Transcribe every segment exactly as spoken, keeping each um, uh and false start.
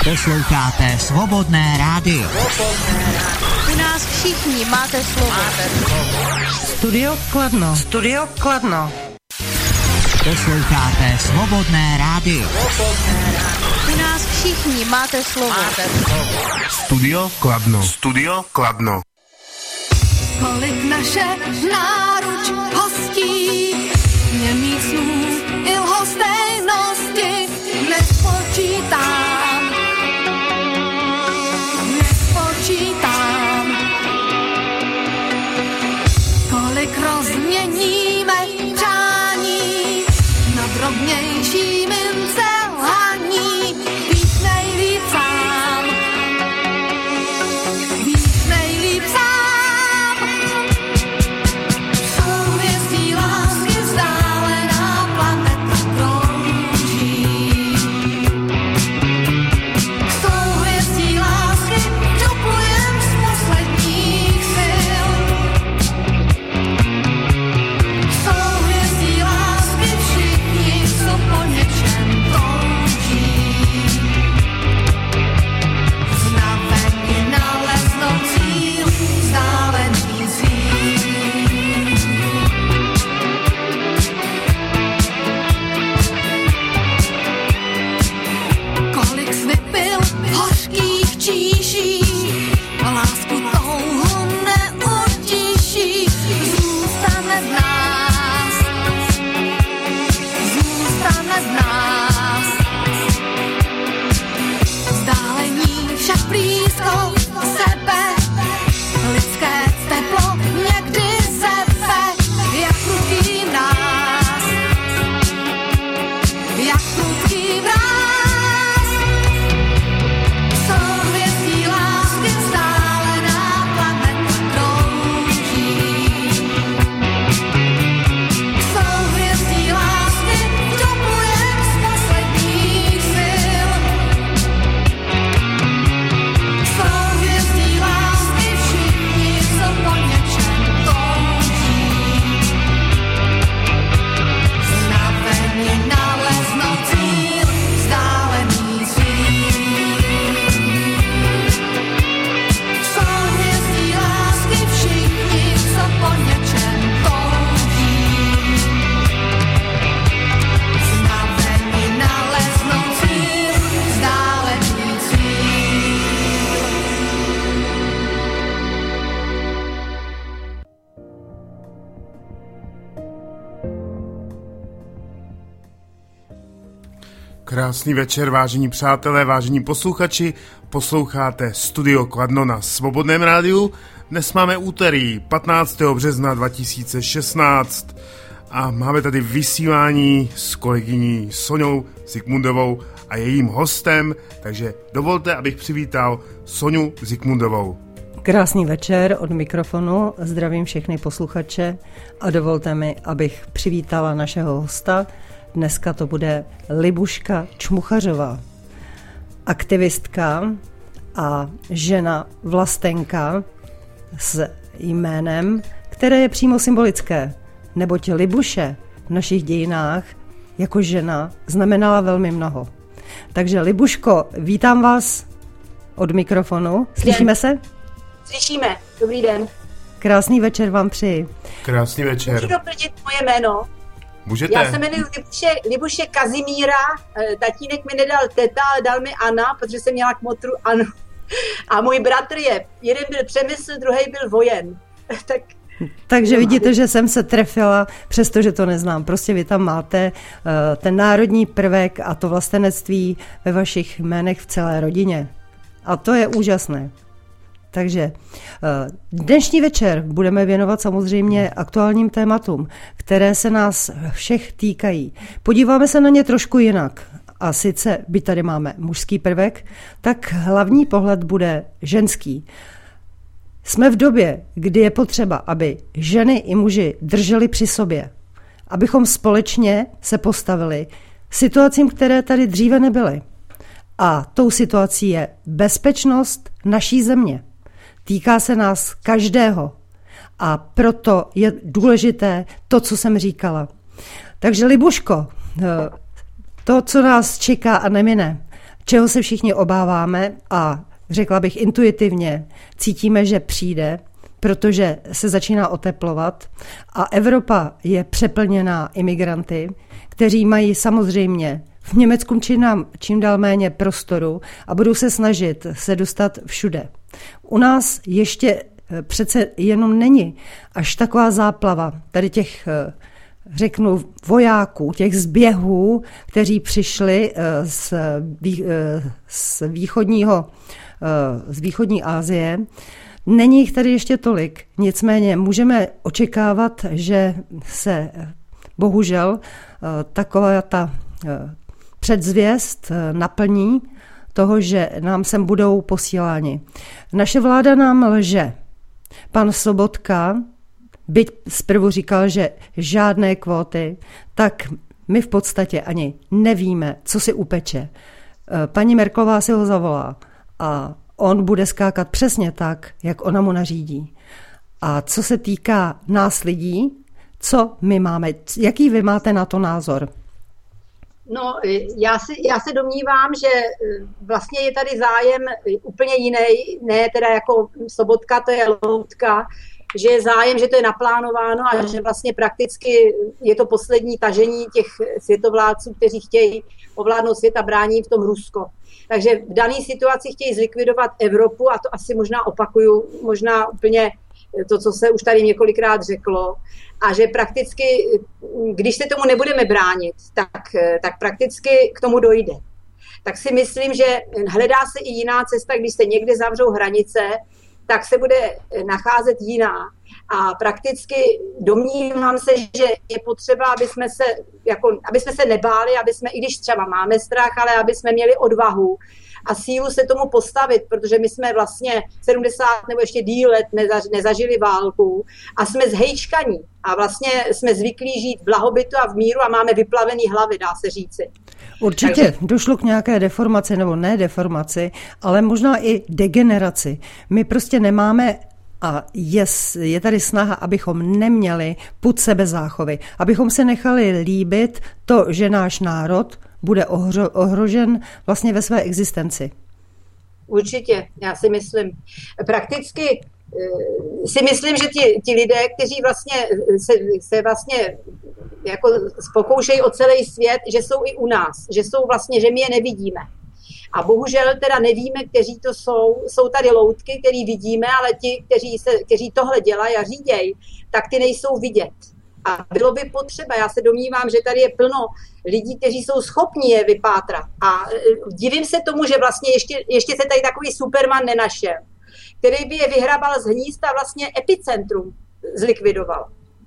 Posloucháte Svobodné rádio. U nás všichni máte slovo. Máte slovo. Studio Kladno. Studio Kladno. Posloucháte Svobodné rádio. U nás všichni máte slovo. Máte slovo. Studio Kladno. Studio Kladno. Kolik naše náruč hostí, němých snů i lhostejnosti nespočítám, nespočítám. Kolik rozměníme přání na drobnější mince lhaní, víš nejlíp sám, víš nejlíp sám. Krásný večer, vážení přátelé, vážení posluchači, posloucháte Studio Kladno na Svobodném rádiu. Dnes máme úterý patnáctého března dva tisíce šestnáct a máme tady vysílání s kolegyní Soňou Zikmundovou a jejím hostem, takže dovolte, abych přivítal Soňu Zikmundovou. Krásný večer od mikrofonu, zdravím všechny posluchače a dovolte mi, abych přivítala našeho hosta. Dneska to bude Libuška Čmuchařová, aktivistka a žena vlastenka s jménem, které je přímo symbolické, neboť Libuše v našich dějinách jako žena znamenala velmi mnoho. Takže Libuško, vítám vás od mikrofonu. Slyšíme se? Slyšíme. Dobrý den. Krásný večer vám přeji. Krásný večer. Můžu doplnit moje jméno? Můžete. Já se jmenuji Libuše, Libuše Kazimíra, tatínek mi nedal teta, ale dal mi Anna, protože jsem měla kmotru Anu. A můj bratr je, jeden byl Přemysl, druhý byl Vojen. tak, Takže vidíte, že jsem se trefila, přestože to neznám. Prostě vy tam máte uh, ten národní prvek a to vlastenectví ve vašich jménech v celé rodině. A to je úžasné. Takže dnešní večer budeme věnovat samozřejmě aktuálním tématům, které se nás všech týkají. Podíváme se na ně trošku jinak. A sice, byť tady máme mužský prvek, tak hlavní pohled bude ženský. Jsme v době, kdy je potřeba, aby ženy i muži drželi při sobě, abychom společně se postavili situacím, které tady dříve nebyly. A tou situací je bezpečnost naší země. Týká se nás každého a proto je důležité to, co jsem říkala. Takže Libuško, to, co nás čeká a nemine, čeho se všichni obáváme a řekla bych intuitivně, cítíme, že přijde, protože se začíná oteplovat a Evropa je přeplněná imigranty, kteří mají samozřejmě v Německu čím, nám, čím dál méně prostoru a budou se snažit se dostat všude. U nás ještě přece jenom není až taková záplava tady těch, řeknu, vojáků, těch zběhů, kteří přišli z, z východního, z východní Asie. Není jich tady ještě tolik, nicméně můžeme očekávat, že se bohužel taková ta předzvěst naplní toho, že nám sem budou posíláni. Naše vláda nám lže. Pan Sobotka, byť zprvu říkal, že žádné kvóty, tak my v podstatě ani nevíme, co si upeče. Paní Merkelová si ho zavolá a on bude skákat přesně tak, jak ona mu nařídí. A co se týká nás lidí, co my máme, jaký vy máte na to názor? No, já, si, já se domnívám, že vlastně je tady zájem úplně jiný, ne teda jako Sobotka, to je loutka, že je zájem, že to je naplánováno a že vlastně prakticky je to poslední tažení těch světovládců, kteří chtějí ovládnout svět a brání v tom Rusko. Takže v dané situaci chtějí zlikvidovat Evropu a to asi možná opakuju, možná úplně to, co se už tady několikrát řeklo, a že prakticky, když se tomu nebudeme bránit, tak, tak prakticky k tomu dojde. Tak si myslím, že hledá se i jiná cesta, když se někde zavřou hranice, tak se bude nacházet jiná. A prakticky domnívám se, že je potřeba, aby jsme se, jako, aby jsme se nebáli, aby jsme, i když třeba máme strach, ale aby jsme měli odvahu a sílu se tomu postavit, protože my jsme vlastně sedmdesát nebo ještě díl let nezaž, nezažili válku a jsme zhejčkaní a vlastně jsme zvyklí žít v blahobytu a v míru a máme vyplavený hlavy, dá se říci. Určitě Takže... došlo k nějaké deformaci, nebo ne deformaci, ale možná i degeneraci. My prostě nemáme a je, je tady snaha, abychom neměli pud sebezáchovy, abychom se nechali líbit to, že náš národ bude ohro, ohrožen vlastně ve své existenci. Určitě, já si myslím. Prakticky si myslím, že ti, ti lidé, kteří vlastně se, se vlastně jako pokoušejí o celý svět, že jsou i u nás, že jsou vlastně, že my je nevidíme. A bohužel teda nevíme, kteří to jsou. Jsou tady loutky, který vidíme, ale ti, kteří, se, kteří tohle dělají a řídějí, tak ty nejsou vidět. A bylo by potřeba, já se domnívám, že tady je plno lidí, kteří jsou schopni je vypátrat. A divím se tomu, že vlastně ještě, ještě se tady takový Superman nenašel, který by je vyhrabal z hnízda a vlastně epicentrum zlikvidoval.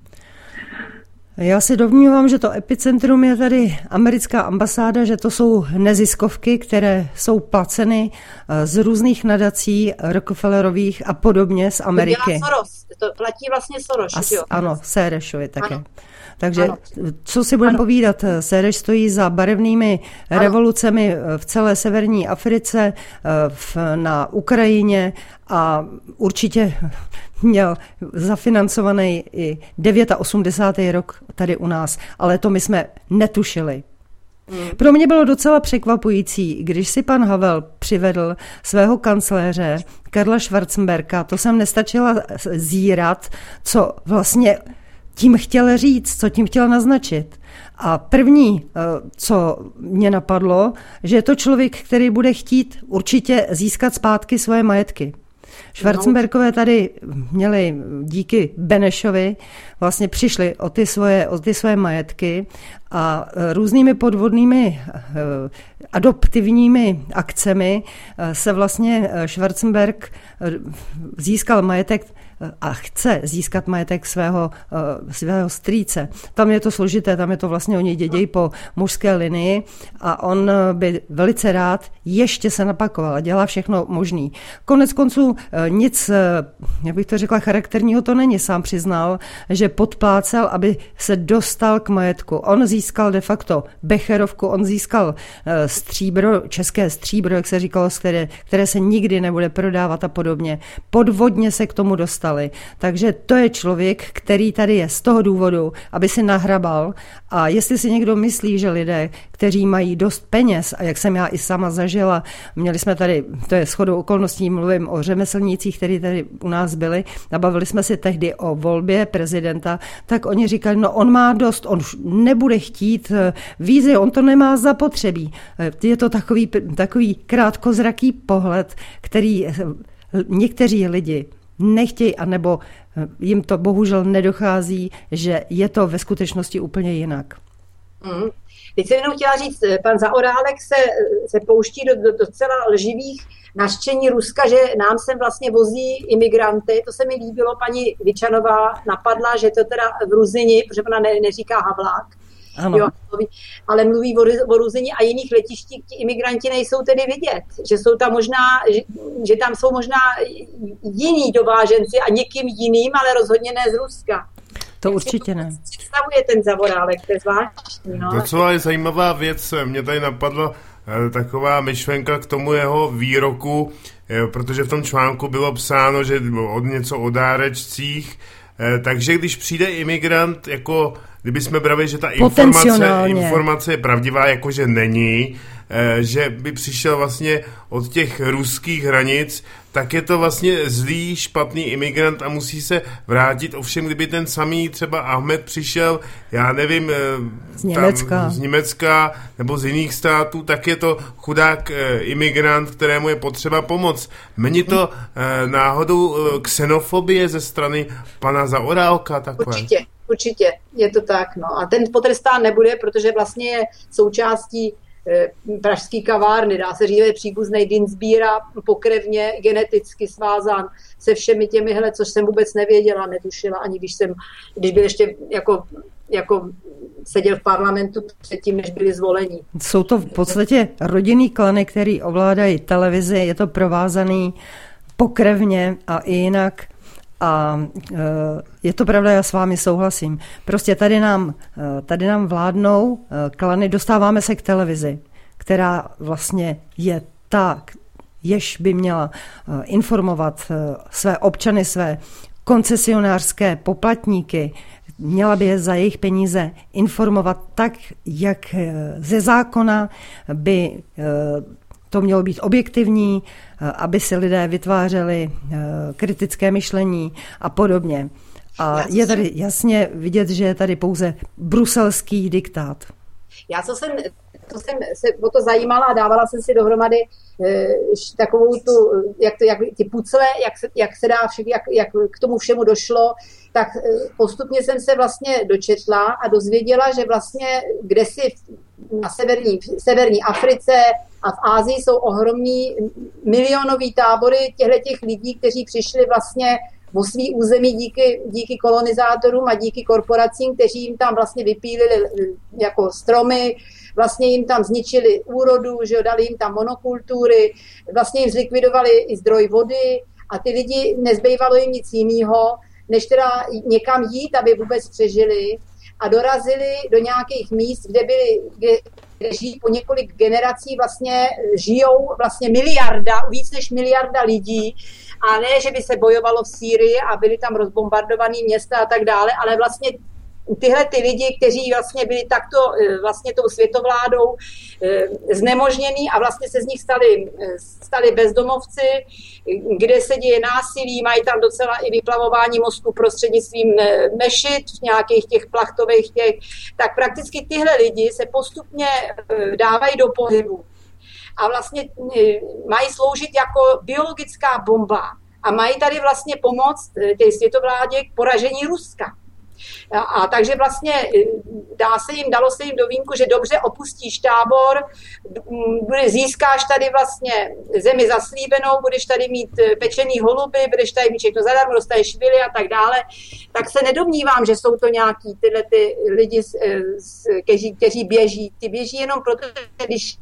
Já si domnívám, že to epicentrum je tady americká ambasáda, že to jsou neziskovky, které jsou placeny z různých nadací Rockefellerových a podobně z Ameriky. To dělá Soros, to platí vlastně Soros. A, jo? Ano, Sérešovi také. Ano. Takže ano. co si budeme povídat, Séreš stojí za barevnými ano. revolucemi v celé severní Africe, v, na Ukrajině a určitě měl zafinancovaný i osmdesátý devátý rok tady u nás, ale to my jsme netušili. Hmm. Pro mě bylo docela překvapující, když si pan Havel přivedl svého kancléře Karla Schwarzenberga, to jsem nestačila zírat, co vlastně tím chtěl říct, co tím chtěl naznačit. A první, co mě napadlo, že je to člověk, který bude chtít určitě získat zpátky svoje majetky. Schwarzenbergové tady měli díky Benešovi, vlastně přišli o ty svoje, o ty svoje majetky a různými podvodnými adoptivními akcemi se vlastně Schwarzenberg získal majetek a chce získat majetek svého, svého strýce. Tam je to složité, tam je to vlastně oni dědějí po mužské linii a on by velice rád ještě se napakoval a dělá všechno možný. Konec konců nic, jak bych to řekla, charakterního to není. Sám přiznal, že podplácel, aby se dostal k majetku. On získal de facto Becherovku, on získal stříbro, české stříbro, jak se říkalo, které, které se nikdy nebude prodávat a podobně. Podvodně se k tomu dostal. dostali. Takže to je člověk, který tady je z toho důvodu, aby si nahrabal. A jestli si někdo myslí, že lidé, kteří mají dost peněz, a jak jsem já i sama zažila, měli jsme tady, to je shodou okolností, mluvím o řemeslnících, kteří tady u nás byli, a bavili jsme si tehdy o volbě prezidenta, tak oni říkali, no on má dost, on nebude chtít vízy, on to nemá zapotřebí. Je to takový, takový krátkozraký pohled, který někteří lidi nechtějí, anebo jim to bohužel nedochází, že je to ve skutečnosti úplně jinak. Mm. Teď jsem jenom chtěla říct, pan Zaorálek se, se pouští do, do docela lživých nařčení Ruska, že nám sem vlastně vozí imigranty. To se mi líbilo, paní Vičanová napadla, že to teda v Ruzini, protože ona ne, neříká Havlák, jo, ale mluví o, o Ruzini a jiných letištích, ti imigranti nejsou tedy vidět, že jsou tam možná, že, že tam jsou možná jiní dováženci a někým jiným, ale rozhodně ne z Ruska. To určitě ne. Představuje ten Zaorálek, to je zvláštní. No. Docela je zajímavá věc, mě tady napadla taková myšlenka k tomu jeho výroku, protože v tom článku bylo psáno, že od něco o dárečcích, takže když přijde imigrant, jako kdyby jsme brali, že ta informace, informace je pravdivá, jakože není, že by přišel vlastně od těch ruských hranic, tak je to vlastně zlý, špatný imigrant a musí se vrátit. Ovšem, kdyby ten samý třeba Ahmed přišel, já nevím, z Německa, tam, z Německa nebo z jiných států, tak je to chudák imigrant, kterému je potřeba pomoc. Není to náhodou xenofobie ze strany pana Zaorálka? Takové? Určitě, určitě, je to tak. No. A ten potrestán nebude, protože vlastně je součástí pražský kavárny, dá se říct, je příbuznej Dinsbíra, pokrevně, geneticky svázán se všemi těmihle, což jsem vůbec nevěděla, netušila, ani když jsem, když byl ještě jako, jako seděl v parlamentu předtím, než byli zvoleni. Jsou to v podstatě rodinný klany, který ovládají televizi, je to provázaný pokrevně a i jinak. A je to pravda, já s vámi souhlasím. Prostě tady nám, tady nám vládnou klany, dostáváme se k televizi, která vlastně je ta, jež by měla informovat své občany, své koncesionářské poplatníky, měla by je za jejich peníze informovat tak, jak ze zákona by to mělo být objektivní, aby si lidé vytvářeli kritické myšlení a podobně. A je tady jasně vidět, že je tady pouze bruselský diktát. Já co jsem, co jsem se o to zajímala a dávala jsem si dohromady eh, takovou tu, jak, to, jak ty pucle, jak se, jak se dá, vše, jak, jak k tomu všemu došlo, tak eh, postupně jsem se vlastně dočetla a dozvěděla, že vlastně kdesi na severní, severní Africe a v Ázii jsou ohromní milionový tábory těchto lidí, kteří přišli vlastně o svý území díky, díky kolonizátorům a díky korporacím, kteří jim tam vlastně vypílili jako stromy, vlastně jim tam zničili úrodu, že dali jim tam monokultury, vlastně jim zlikvidovali i zdroj vody a ty lidi nezbývalo jim nic jiného, než teda někam jít, aby vůbec přežili a dorazili do nějakých míst, kde byli, kde, kde žijí po několik generací, vlastně žijou vlastně miliarda, víc než miliarda lidí. A ne, že by se bojovalo v Sýrii a byly tam rozbombardované města a tak dále, ale vlastně tyhle ty lidi, kteří vlastně byli takto vlastně tou světovládou znemožnění a vlastně se z nich stali, stali bezdomovci, kde se děje násilí, mají tam docela i vyplavování mozku prostřednictvím mešit v nějakých těch plachtových těch, tak prakticky tyhle lidi se postupně dávají do pohybu. A vlastně mají sloužit jako biologická bomba a mají tady vlastně pomoct té světovládě k poražení Ruska. A, a takže vlastně dá se jim, dalo se jim do vínku, že dobře opustíš tábor, bude, získáš tady vlastně zemi zaslíbenou, budeš tady mít pečený holuby, budeš tady mít všechno zadarmo, dostaneš vily a tak dále, tak se nedomnívám, že jsou to nějaký tyhle ty lidi, kteří, kteří běží. Ty běží jenom proto, že když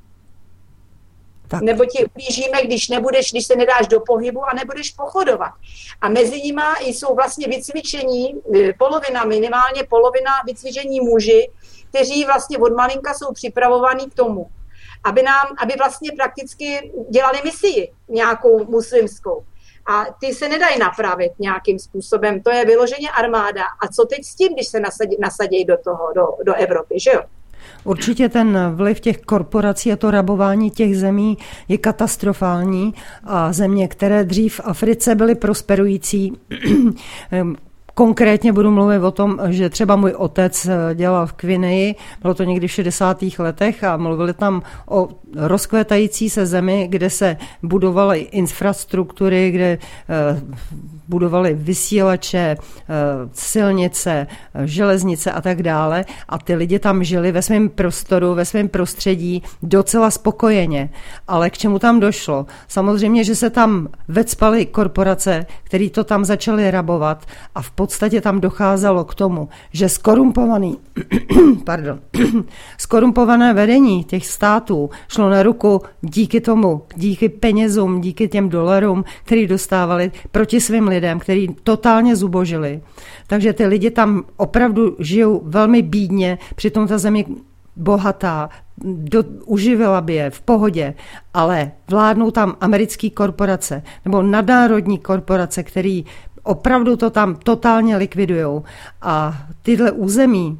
tak. Nebo ti ublížíme, když nebudeš, když se nedáš do pohybu a nebudeš pochodovat. A mezi nimi jsou vlastně vycvičení, polovina, minimálně polovina vycvičení muži, kteří vlastně od malinka jsou připravovaní k tomu, aby nám, aby vlastně prakticky dělali misii nějakou muslimskou. a ty se nedají napravit nějakým způsobem. To je vyloženě armáda. A co teď s tím, když se nasadí, nasadí do toho, do, do Evropy, že jo? Určitě ten vliv těch korporací a to rabování těch zemí je katastrofální a země, které dřív v Africe byly prosperující, konkrétně budu mluvit o tom, že třeba můj otec dělal v Gvineji, bylo to někdy v šedesátých letech a mluvili tam o rozkvétající se zemi, kde se budovaly infrastruktury, kde budovaly vysílače, silnice, železnice a tak dále a ty lidi tam žili ve svém prostoru, ve svém prostředí docela spokojeně. Ale k čemu tam došlo? Samozřejmě, že se tam vecpaly korporace, které to tam začaly rabovat a v podstatě tam docházelo k tomu, že skorumpovaný, pardon, skorumpované vedení těch států šlo na ruku díky tomu, díky penězům, díky těm dolarům, který dostávali proti svým lidem, který totálně zubožili. Takže ty lidi tam opravdu žijou velmi bídně, přitom ta země bohatá, do, uživila by je v pohodě, ale vládnou tam americké korporace nebo nadnárodní korporace, který opravdu to tam totálně likvidujou. A tyhle území,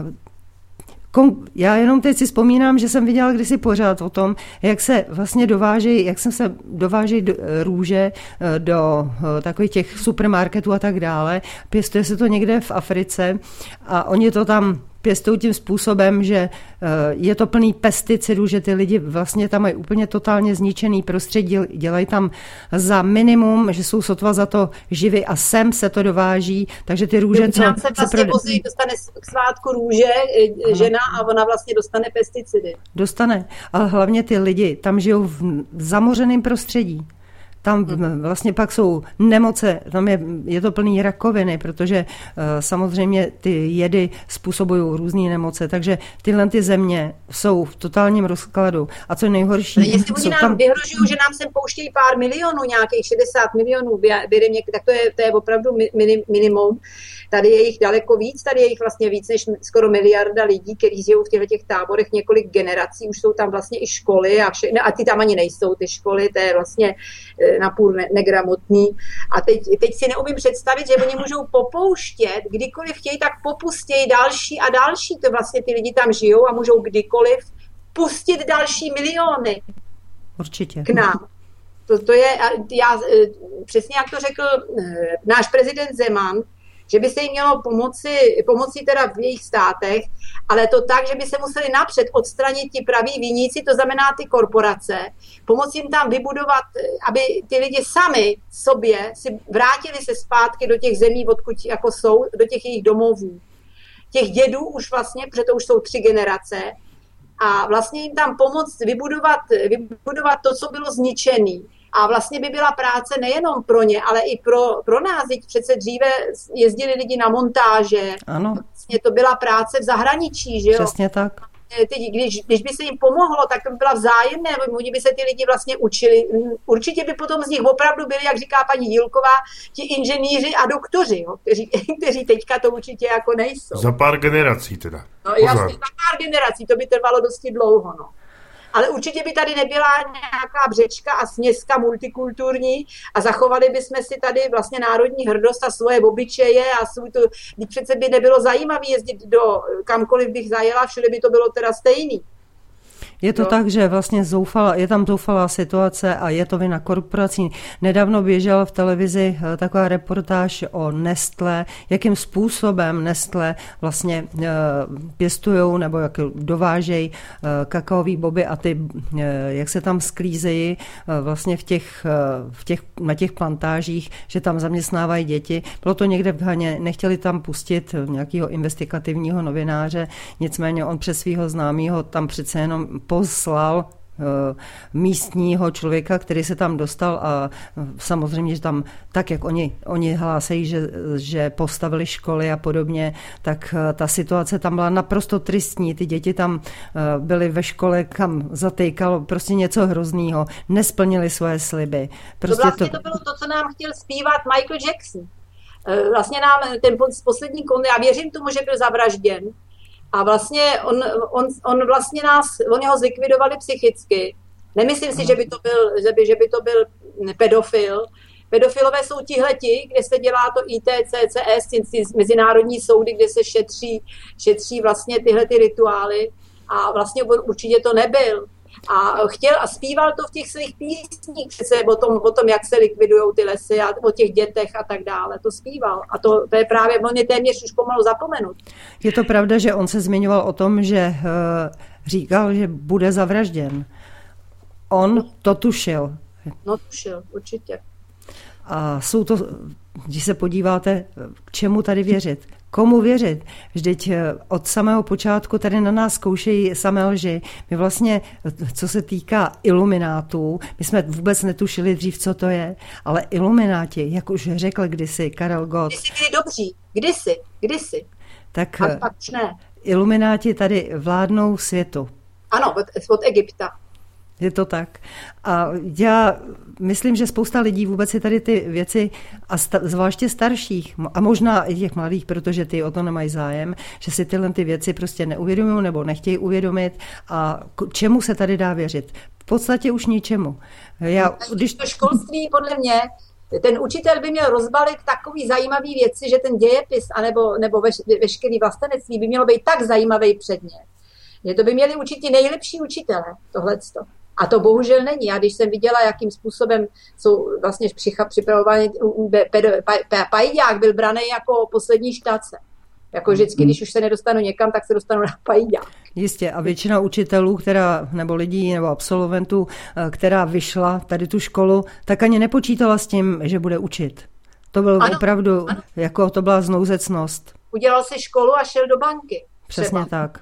já jenom teď si vzpomínám, že jsem viděla kdysi pořád o tom, jak se vlastně dovážejí, jak se dovážejí růže do takových těch supermarketů a tak dále. Pěstuje se to někde v Africe a oni to tam pěstují tím způsobem, že je to plný pesticidů, že ty lidi vlastně tam mají úplně totálně zničený prostředí, dělají tam za minimum, že jsou sotva za to živí a sem se to dováží, takže ty růže, co se vlastně se vozí, dostane k svátku růže žena a ona vlastně dostane pesticidy. Dostane, ale hlavně ty lidi tam žijou v zamořeném prostředí. Tam vlastně pak jsou nemoce, tam je, je to plný rakoviny, protože uh, samozřejmě ty jedy způsobují různé nemoce, takže tyhle ty země jsou v totálním rozkladu. A co je nejhorší... Jestli oni nám tam... vyhrožují, že nám sem pouštějí pár milionů, nějakých šedesát milionů, během něk- tak to je, to je opravdu minim, minimum. Tady je jich daleko víc, tady je jich vlastně víc než skoro miliarda lidí, kteří žijou v těchto těch táborech několik generací, už jsou tam vlastně i školy a, vše, a ty tam ani nejsou, ty školy, to je vlastně napůl ne, negramotný. A teď, teď si neumím představit, že oni můžou popouštět, kdykoliv chtějí, tak popustějí další a další, to vlastně ty lidi tam žijou a můžou kdykoliv pustit další miliony. Určitě. K nám. To, to je, já, přesně jak to řekl náš prezident Zeman, že by se jim mělo pomoci, pomoci teda v jejich státech, ale to tak, že by se museli napřed odstranit ti praví viníci, to znamená ty korporace, pomoci jim tam vybudovat, aby ty lidi sami sobě si vrátili se zpátky do těch zemí, odkud jako jsou, do těch jejich domovů. Těch dědů už vlastně, protože to už jsou tři generace, a vlastně jim tam pomoct vybudovat, vybudovat to, co bylo zničené. A vlastně by byla práce nejenom pro ně, ale i pro, pro nás. Teď přece dříve jezdili lidi na montáže. Ano. Vlastně to byla práce v zahraničí, že jo? Přesně tak. Teď, když, když by se jim pomohlo, tak to by byla vzájemné, oni by se ty lidi vlastně učili. Určitě by potom z nich opravdu byli, jak říká paní Dílková, ti inženýři a doktoři, jo? Kteří, kteří teďka to určitě jako nejsou. Za pár generací teda. No jasně, za pár generací, to by trvalo dosti dlouho, no. Ale určitě by tady nebyla nějaká břečka a směska multikulturní a zachovali bychom si tady vlastně národní hrdost a svoje obyčeje a svůj to, když přece by nebylo zajímavé jezdit do kamkoliv bych zajela, všude by to bylo teda stejný. Je to no. tak, že vlastně zoufala, je tam zoufalá situace a je to vina korporací. Nedávno běžela v televizi taková reportáž o Nestlé, jakým způsobem Nestlé vlastně e, pěstujou nebo jak dovážejí e, kakaový boby a ty, e, jak se tam sklízejí e, vlastně v těch, e, v těch, na těch plantážích, že tam zaměstnávají děti. Bylo to někde v Ghaně, nechtěli tam pustit nějakého investigativního novináře, nicméně on přes svého známého tam přece jenom poslal místního člověka, který se tam dostal a samozřejmě, že tam tak, jak oni, oni hlásejí, že, že postavili školy a podobně, tak ta situace tam byla naprosto tristní. Ty děti tam byly ve škole, kam zatejkalo prostě něco hroznýho, nesplnili svoje sliby. Prostě to vlastně to... to bylo to, co nám chtěl zpívat Michael Jackson. Vlastně nám ten poslední kon, já věřím tomu, že byl zavražděn, a vlastně on, on, on vlastně nás, oni ho zlikvidovali psychicky. Nemyslím si, že by to byl, že by, že by to byl pedofil, Pedofilové jsou tihleti, kde se dělá to I T, C C S, ty mezinárodní soudy, kde se šetří, šetří vlastně tyhle ty rituály a vlastně určitě to nebyl. A chtěl a zpíval to v těch svých písních přece o tom, o tom, jak se likvidují ty lesy a o těch dětech a tak dále. To zpíval. A to, to je právě, on je téměř už pomalu zapomenut. Je to pravda, že on se zmiňoval o tom, že uh, říkal, že bude zavražděn. On to tušil. No tušil, určitě. A jsou to, když se podíváte, k čemu tady věřit? Komu věřit? Vždyť od samého počátku tady na nás zkoušejí samé lži. My vlastně, co se týká iluminátů, my jsme vůbec netušili dřív, co to je, ale ilumináti, jak už řekl kdysi Karel Gott. Kdysi byli dobří, kdysi, kdysi. Tak a pak už ne. Ilumináti tady vládnou světu. Ano, od, od Egypta. Je to tak. A já myslím, že spousta lidí vůbec si tady ty věci, a sta, zvláště starších, a možná i těch mladých, protože ty o to nemají zájem, že si tyhle ty věci prostě neuvědomují nebo nechtějí uvědomit. A k čemu se tady dá věřit? V podstatě už ničemu. Já, když... To školství podle mě, ten učitel by měl rozbalit takový zajímavý věci, že ten dějepis anebo, nebo veš, veškerý vlastenectví by mělo být tak zajímavý předmět. Že to by měli učit ti nejlepší učitelé, tohleto. A to bohužel není. Já když jsem viděla, jakým způsobem jsou vlastně připravovaný, pajdák byl braný jako poslední štace. Jako vždycky, když už se nedostanu někam, tak se dostanu na pajdák. Jistě. A většina učitelů, která, nebo lidí, nebo absolventů, která vyšla tady tu školu, tak ani nepočítala s tím, že bude učit. To byl ano, opravdu, ano. Jako to byla znouzecnost. Udělal si školu a šel do banky. Přesně třeba. tak.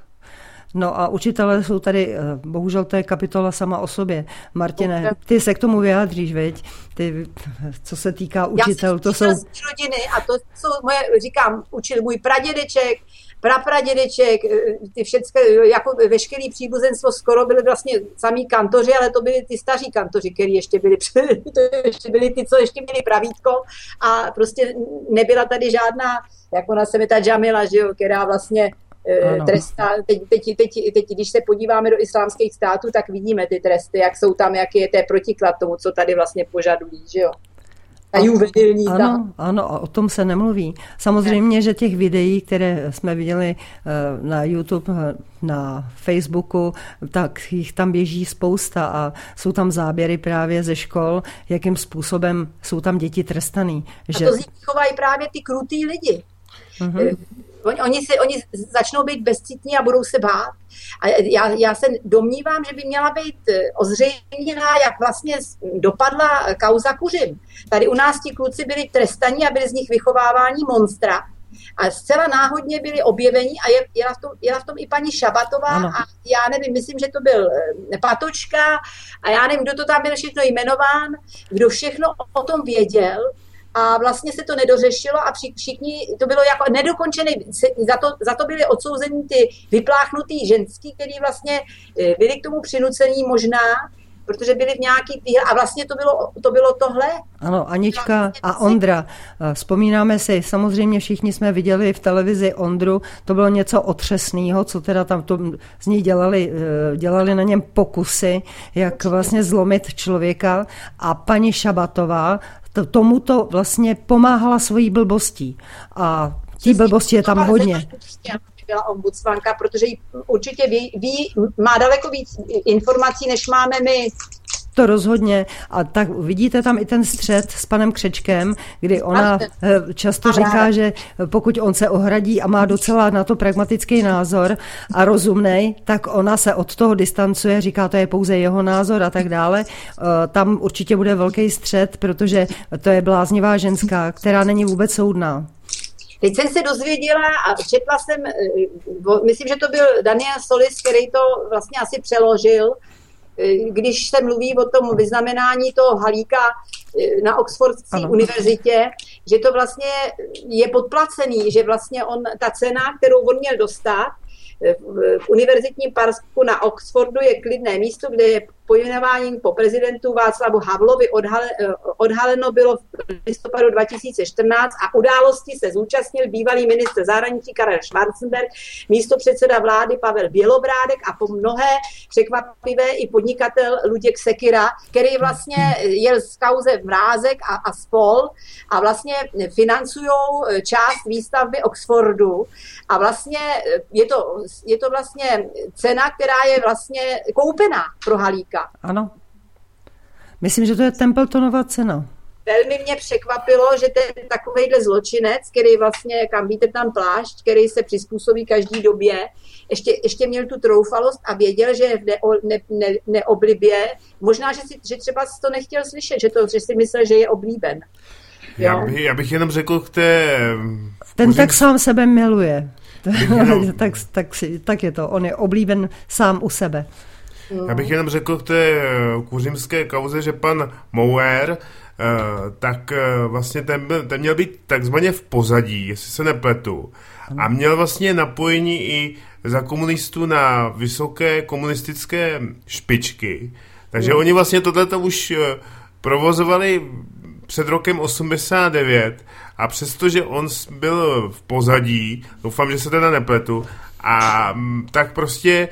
No a učitelé jsou tady, bohužel to je kapitola sama o sobě. Martine, ty se k tomu vyjádříš, veď? Ty, co se týká učitelů, to jsou... rodiny a to jsou moje, říkám, učil můj pradědeček, prapradědeček, ty všechny, jako veškerý příbuzenstvo skoro byly vlastně samý kantoři, ale to byli ty staří kantoři, kteří ještě byli, to ještě byli ty, co ještě měli pravítko a prostě nebyla tady žádná, jak ona se mi ta Džamila, že jo, která vlastně ano. Tresta, teď, teď, teď, teď, když se podíváme do islámských států, tak vidíme ty tresty, jak jsou tam, jak je to protiklad tomu, co tady vlastně požadují, že jo. A juvenilní ano, tam. Ano, a o tom se nemluví. Samozřejmě, ne. že těch videí, které jsme viděli na YouTube, na Facebooku, tak jich tam běží spousta a jsou tam záběry právě ze škol, jakým způsobem jsou tam děti trestaný. A že... to z nich chovají právě ty krutý lidi. Uh-huh. Oni, oni, se, oni začnou být bezcitní a budou se bát. A já, já se domnívám, že by měla být ozřejměná, jak vlastně dopadla kauza Kuřim. Tady u nás ti kluci byli trestaní a byli z nich vychovávání monstra. A zcela náhodně byli objevení a je, jela, v tom, jela v tom i paní Šabatová ano. A já nevím, myslím, že to byl Patočka a já nevím, kdo to tam byl všechno jmenován, kdo všechno o tom věděl. A vlastně se to nedořešilo a všichni, to bylo jako nedokončené, za to, za to byly odsouzení ty vypláchnutý ženský, který vlastně byli k tomu přinucení možná, protože byli v nějaký týhle, a vlastně to bylo, to bylo tohle. Ano, Anička a Ondra. Vzpomínáme si, samozřejmě všichni jsme viděli v televizi Ondru, to bylo něco otřesného, co teda tam to, z ní dělali, dělali na něm pokusy, jak vlastně zlomit člověka a paní Šabatová tomuto vlastně pomáhala svojí blbostí. A tí blbosti je tam hodně. Byla ombudsmanka, protože určitě ví, ví, má daleko víc informací, než máme my. To rozhodně. A tak vidíte tam i ten střet s panem Křečkem, kdy ona často říká, že pokud on se ohradí a má docela na to pragmatický názor a rozumnej, tak ona se od toho distancuje, říká, to je pouze jeho názor a tak dále. Tam určitě bude velký střet, protože to je bláznivá ženská, která není vůbec soudná. Teď jsem se dozvěděla a četla jsem, myslím, že to byl Daniel Solis, který to vlastně asi přeložil, když se mluví o tom vyznamenání toho Halíka na Oxfordské univerzitě, že to vlastně je podplacený, že vlastně on, ta cena, kterou on měl dostat v univerzitním parku na Oxfordu je klidné místo, kde je pojmenováním po prezidentu Václavu Havlovi odhale, odhaleno bylo v listopadu dva tisíce čtrnáct a události se zúčastnil bývalý ministr zahraničí Karel Schwarzenberg, místopředseda vlády Pavel Bělobrádek a po mnohé překvapivé i podnikatel Luděk Sekyra, který vlastně jel z kauze Mrázek a, a spol a vlastně financujou část výstavby Oxfordu a vlastně je to, je to vlastně cena, která je vlastně koupená pro Halíka. Ano. Myslím, že to je Templetonova cena. Velmi mě překvapilo, že ten takovejhle zločinec, který vlastně, kam víte tam plášť, který se přizpůsobí každý době, ještě, ještě měl tu troufalost a věděl, že je v neo, ne, ne, neoblibě. Možná, že, si, že třeba si to nechtěl slyšet, že, to, že si myslel, že je oblíben. Já, by, já bych jenom řekl k té... Ten můžem... tak sám sebe miluje. Jenom... tak, tak, si, tak je to. On je oblíben sám u sebe. Já bych jenom řekl k té kuřimské kauze, že pan Mauer, tak vlastně ten, byl, ten měl být takzvaně v pozadí, jestli se nepletu. A měl vlastně napojení i za komunistů na vysoké komunistické špičky. Takže oni vlastně tohleto už provozovali před rokem osmdesát devět a přestože on byl v pozadí, doufám, že se teda nepletu, a tak prostě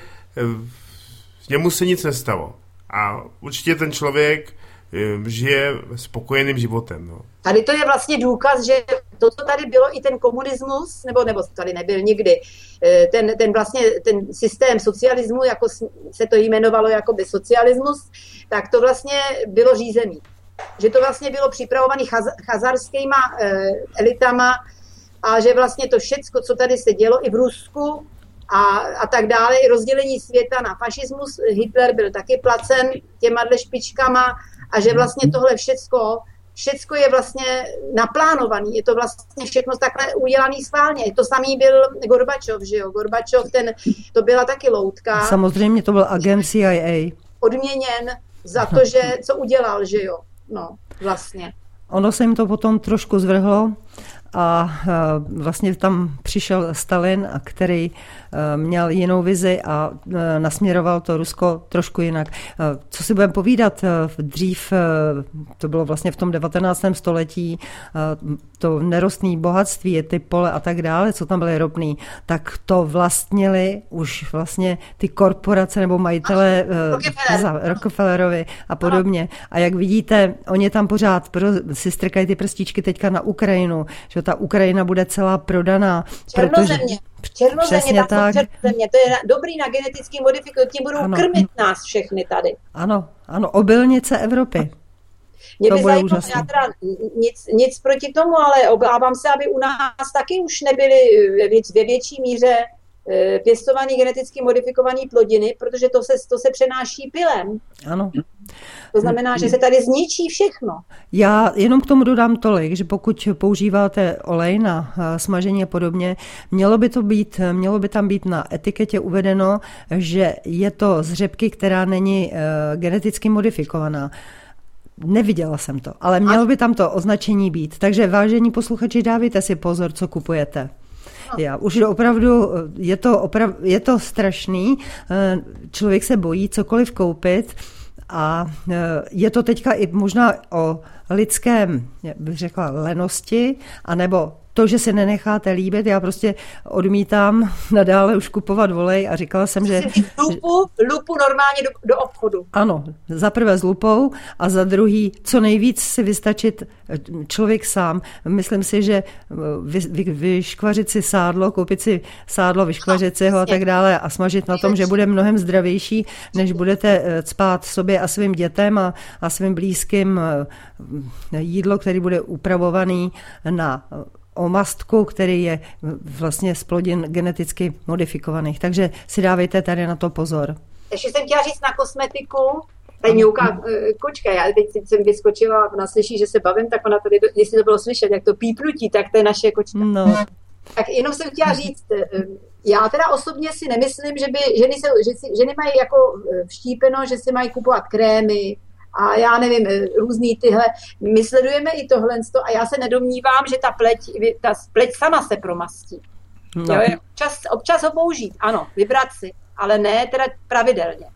němu se nic nestalo. A určitě ten člověk žije spokojeným životem. No. Tady to je vlastně důkaz, že to, co tady bylo, i ten komunismus, nebo, nebo tady nebyl nikdy, ten, ten vlastně ten systém socialismu, jako se to jmenovalo jako by socialismus, tak to vlastně bylo řízený. Že to vlastně bylo připravované chaz, chazarskýma eh, elitama a že vlastně to všecko, co tady se dělo i v Rusku a, a tak dále, i rozdělení světa na fašismus, Hitler byl taky placen těma dle špičkama a že vlastně tohle všecko, všecko je vlastně naplánovaný, je to vlastně všechno takhle udělaný schválně. To samý byl Gorbačov, že jo, Gorbačov, ten, to byla taky loutka. Samozřejmě to byl agent C I A. Odměněn za to, že co udělal, že jo. No, vlastně. Ono se jim to potom trošku zvrhlo a vlastně tam přišel Stalin, který měl jinou vizi a nasměroval to Rusko trošku jinak. Co si budeme povídat, dřív, to bylo vlastně v tom devatenáctém století, to nerostné bohatství, ty pole a tak dále, co tam byly ropný, tak to vlastnili už vlastně ty korporace nebo majitele Rockefeller. Rockefellerovi a podobně. A jak vidíte, oni tam pořád si strkají ty prstíčky teďka na Ukrajinu, že ta Ukrajina bude celá prodaná. Černozemě. Černozemě, tak. Černozemě, to je dobrý na genetický modifikaci, ti budou ano. krmit nás všechny tady. Ano, ano, obilnice Evropy. Mě by zajímalo, já teda nic, nic proti tomu, ale obávám se, aby u nás taky už nebyly ve větší míře pěstovaný geneticky modifikovaný plodiny, protože to se, to se přenáší pilem. Ano. To znamená, že se tady zničí všechno. Já jenom k tomu dodám tolik, že pokud používáte olej na smažení a podobně, mělo by to být, mělo by tam být na etiketě uvedeno, že je to z řepky, která není geneticky modifikovaná. Neviděla jsem to, ale mělo by tam to označení být. Takže vážení posluchači, dávejte si pozor, co kupujete. Já už opravdu, je to, oprav, je to strašný, člověk se bojí cokoliv koupit a je to teďka i možná o lidském, bych řekla, lenosti, anebo to, že se nenecháte líbit, já prostě odmítám nadále už kupovat olej a říkala jsem, že... Lupu, lupu normálně do, do obchodu. Ano, za prvé s lupou a za druhý co nejvíc si vystačit člověk sám. Myslím si, že vy, vy, vyškvařit si sádlo, koupit si sádlo, vyškvařit si ho a tak dále a smažit na tom, že bude mnohem zdravější, než budete cpát sobě a svým dětem a, a svým blízkým jídlo, který bude upravovaný na omastku, který je vlastně z plodin geneticky modifikovaných. Takže si dávejte tady na to pozor. Ještě jsem chtěla říct na kosmetiku, tady Mňouká kočka, já teď jsem vyskočila, ona slyší, že se bavím, tak ona tady, jestli to bylo slyšet, jak to pípnutí, tak to je naše kočka. No. Tak jenom jsem chtěla říct, já teda osobně si nemyslím, že by ženy, se, že si, ženy mají jako vštípeno, že si mají kupovat krémy, a já nevím, různý tyhle, my sledujeme i tohle a já se nedomnívám, že ta pleť, ta pleť sama se promastí. No. Jo, občas, občas ho použít, ano, vybrat si, ale ne teda pravidelně.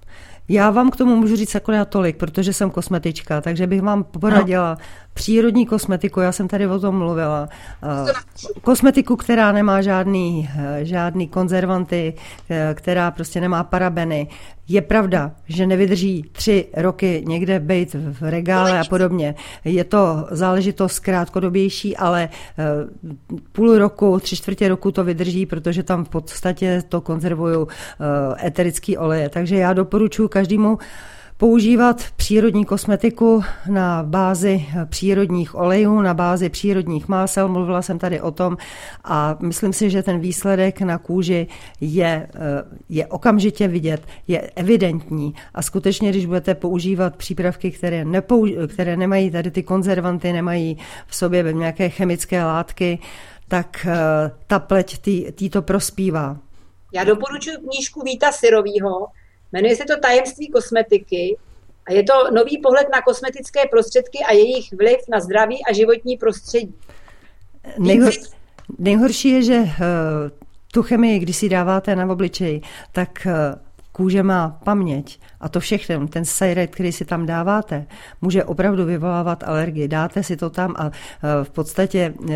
Já vám k tomu můžu říct akorát tolik, protože jsem kosmetička, takže bych vám poradila no. přírodní kosmetiku, já jsem tady o tom mluvila. Kosmetiku, která nemá žádný, žádný konzervanty, která prostě nemá parabeny. Je pravda, že nevydrží tři roky někde bejt v regále a podobně. Je to záležitost krátkodobější, ale půl roku, tři čtvrtě roku to vydrží, protože tam v podstatě to konzervují eterický oleje. Takže já doporučuji každému používat přírodní kosmetiku na bázi přírodních olejů, na bázi přírodních másel. Mluvila jsem tady o tom a myslím si, že ten výsledek na kůži je, je okamžitě vidět, je evidentní. A skutečně, když budete používat přípravky, které, nepouž- které nemají tady ty konzervanty, nemají v sobě nějaké chemické látky, tak ta pleť tý, tý to prospívá. Já doporučuji knížku Víta Syrovýho, jmenuje se to Tajemství kosmetiky a je to nový pohled na kosmetické prostředky a jejich vliv na zdraví a životní prostředí. Nejhor, nejhorší je, že uh, tu chemii, když si dáváte na obličej, tak uh, kůže má paměť a to všechno, ten sajret, který si tam dáváte, může opravdu vyvolávat alergii. Dáte si to tam a uh, v podstatě uh,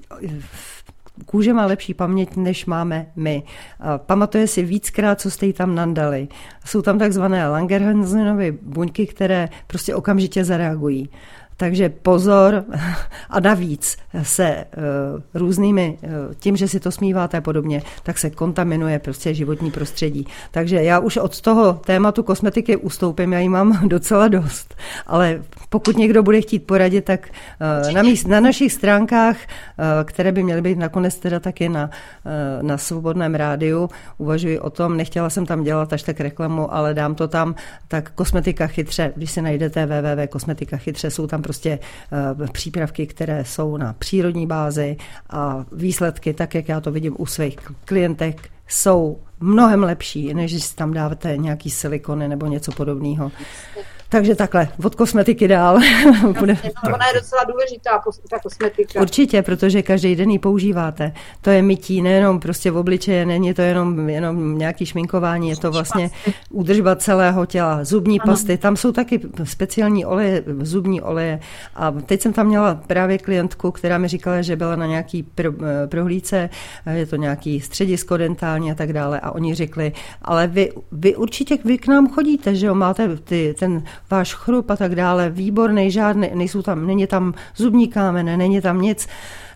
kůže má lepší paměť, než máme my. Pamatuje si víckrát, co jste jí tam nandali. Jsou tam takzvané Langerhansenovy buňky, které prostě okamžitě zareagují. Takže pozor a navíc se uh, různými, uh, tím, že si to smíváte a podobně, tak se kontaminuje prostě životní prostředí. Takže já už od toho tématu kosmetiky ustoupím, já jí mám docela dost. Ale pokud někdo bude chtít poradit, tak uh, na, míst, na našich stránkách, uh, které by měly být nakonec teda taky na, uh, na Svobodném rádiu, uvažuji o tom, nechtěla jsem tam dělat až tak reklamu, ale dám to tam, tak Kosmetika chytře, když si najdete w w w tečka kosmetika chytře, jsou tam prostě uh, přípravky, které jsou na přírodní bázi a výsledky, tak jak já to vidím u svých klientek, jsou mnohem lepší, než když si tam dáváte nějaký silikony nebo něco podobného. Takže takhle, od kosmetiky dál. Bude... Ona je docela důležitá, ta kosmetika. Určitě, protože každý den ji používáte. To je mytí, nejenom prostě v obličeji, není to jenom, jenom nějaký šminkování, je to vlastně údržba celého těla. Zubní ano. pasty, tam jsou taky speciální oleje, zubní oleje. A teď jsem tam měla právě klientku, která mi říkala, že byla na nějaký pro, prohlídce, je to nějaký středisko dentální a tak dále. A oni řekli, ale vy, vy určitě vy k nám chodíte, že jo, máte ty, ten váš chrup a tak dále, výborný, žádný, nejsou tam, není tam zubní kámen, není tam nic,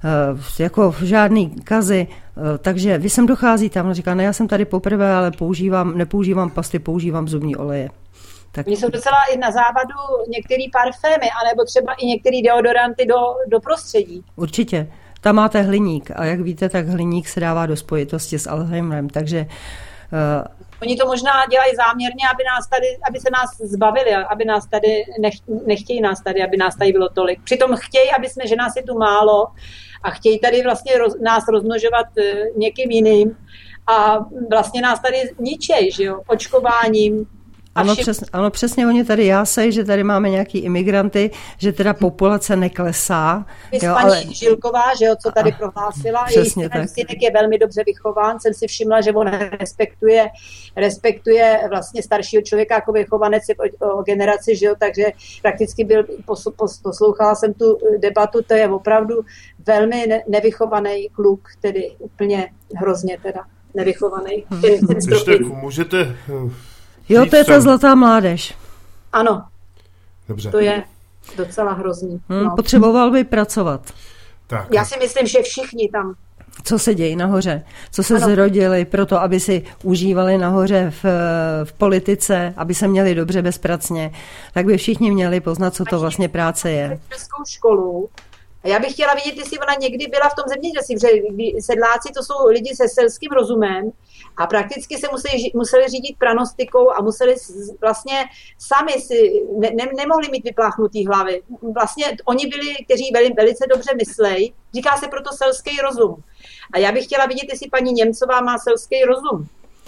jako žádný kazy, takže vy sem docházíte. On říká, ne, já jsem tady poprvé, ale používám, nepoužívám pasty, používám zubní oleje. Tak. Oni jsou docela i na závadu některé parfémy, anebo třeba i některé deodoranty do, do prostředí. Určitě. Tam máte hliník a jak víte, tak hliník se dává do spojitosti s Alzheimerem, takže uh, oni to možná dělají záměrně, aby nás tady, aby se nás zbavili, aby nás tady, nech, nechtějí nás tady, aby nás tady bylo tolik. Přitom chtějí, aby jsme, že nás je tu málo a chtějí tady vlastně roz, nás rozmnožovat někým jiným a vlastně nás tady ničej, že jo, očkováním. Ano, přes, ano, přesně oni tady jásají, že tady máme nějaký imigranty, že teda populace neklesá. Vy jo, paní ale... Žilková, že jo, co tady prohlásila, její synek je velmi dobře vychován, jsem si všimla, že on respektuje, respektuje vlastně staršího člověka jako vychovanec o, o generaci, že jo, takže prakticky byl, pos, pos, poslouchala jsem tu debatu, to je opravdu velmi ne, nevychovaný kluk, tedy úplně hrozně teda nevychovaný. Hmm. Ten, ten Ještě můžete... Jo, to je ta zlatá mládež. Ano. Dobře. To je docela hrozný. Hmm, no. Potřeboval by pracovat. Tak. Já si myslím, že všichni tam. Co se dějí nahoře? Co se ano. zrodili proto, aby si užívali nahoře v, v politice, aby se měli dobře bezpracně, tak by všichni měli poznat, co to vlastně práce je. Českou školu. A já bych chtěla vidět, jestli ona někdy byla v tom zemědělství, protože sedláci to jsou lidi se selským rozumem a prakticky se museli, museli řídit pranostikou a museli vlastně sami si, ne, ne, nemohli mít vypláchnutý hlavy. Vlastně oni byli, kteří veli, velice dobře myslejí, říká se proto selský rozum. A já bych chtěla vidět, jestli paní Němcová má selský rozum.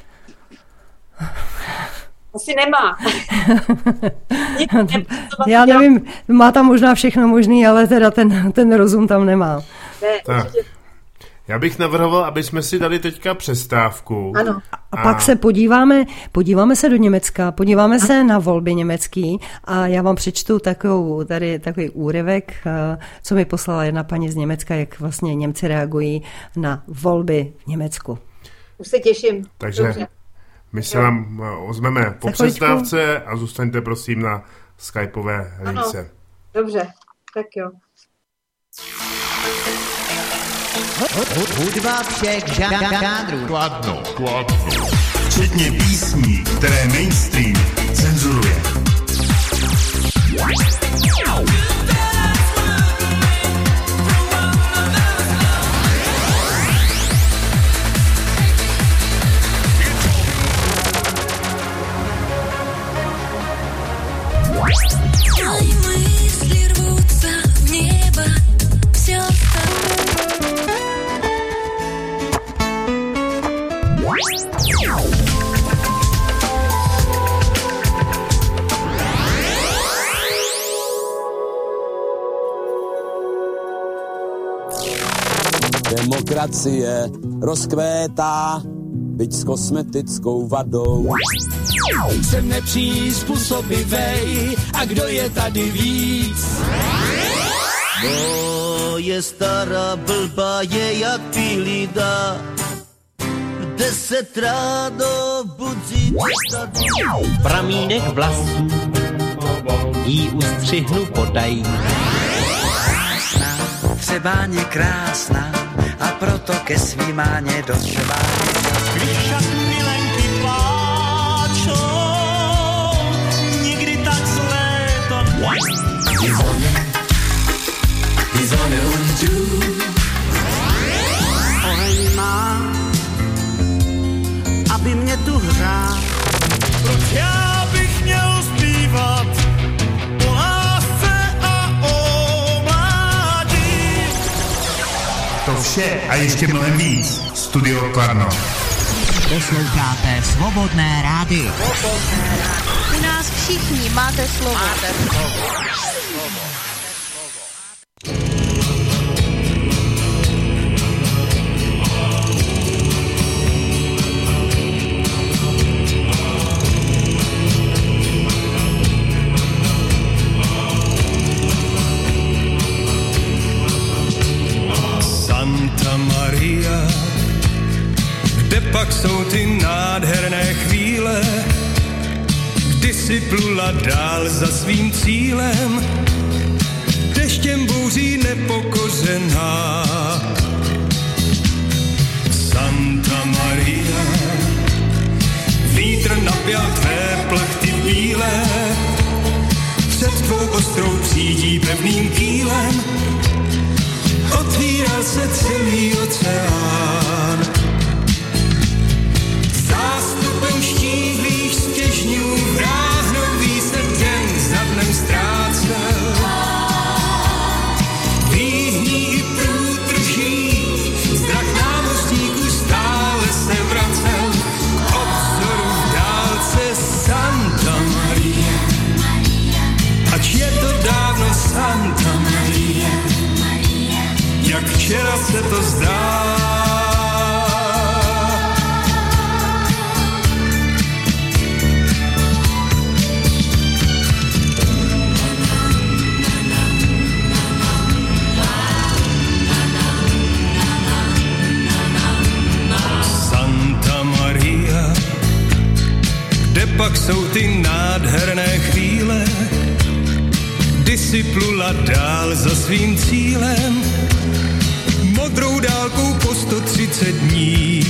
Asi nemá. Já nevím, má tam možná všechno možný, ale teda ten, ten rozum tam nemá. Ne, tak. Já bych navrhoval, aby jsme si dali teďka přestávku. Ano. A pak se podíváme, podíváme se do Německa, podíváme se na volby německý a já vám přečtu takovou, tady takový úryvek, co mi poslala jedna paní z Německa, jak vlastně Němci reagují na volby v Německu. Už se těším. Takže Dobře. my se vám ozveme po přestávce a zůstaňte prosím na skypové lince. Dobře, tak jo. Hudba všech žánrů. Kladno, Kladno. Včetně písní, které mainstream cenzuruje. Demokracie rozkvétá, byť s kosmetickou vadou. Jsem nepřizpůsobivej, a kdo je tady víc? Moje stará blba je jak pílida, deset ráno budí. Pramínek vlasů jí ustřihnu podají. Krásná, třebáně krásná, a proto ke svý máně dotřebáně. Když však milenky pláčou, nikdy tak zlé to Die Sonne, die Sonne und du. oheň má, aby mě tu hrál. Proč já bych měl zpívat o lásce a o mládí? To vše a ještě mnohem víc. Studio Kladno. Posloucháte Svobodné rádio. U nás všichni máte slovo. Máte slovo. Santa Maria, kde pak jsou ty nádherné chvíle, kdy si plula dál za svým cílem, deštěm bouří nepokořená. Santa Maria, vítr napěl tvé plachty bílé, před tvou ostrou přídí pevným kýlem, otvíral se celý oceán. Zástupem štíhlých stěžňů vráznový se den za dnem ztrácel. Výhní i průtrží, zrak námořníků stále se vracel. K obzoru v dálce Santa Maria, ač je to dávno Santa Maria, jak včera se to zdá. Santa Maria, kde pak jsou ty nádherné chvíle, kdy si plula dál za svým cílem, modrou dálkou po sto třicet dní.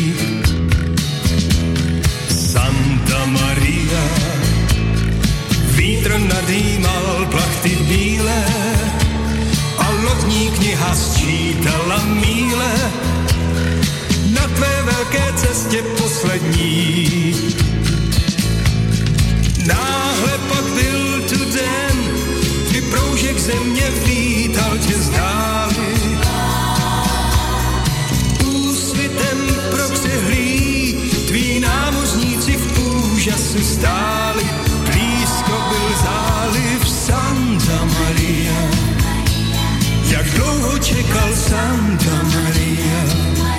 Santa Maria, vítr nadýmal plachty bílé a lodní kniha sčítala míle na tvé velké cestě poslední. Náhle pak byl tu den, kdy proužek země vítal tě z dály. Úsvitem propřehlí tví námořníci v úžasu stáli. Blízko byl záliv Santa Maria. Jak dlouho čekal Santa Maria,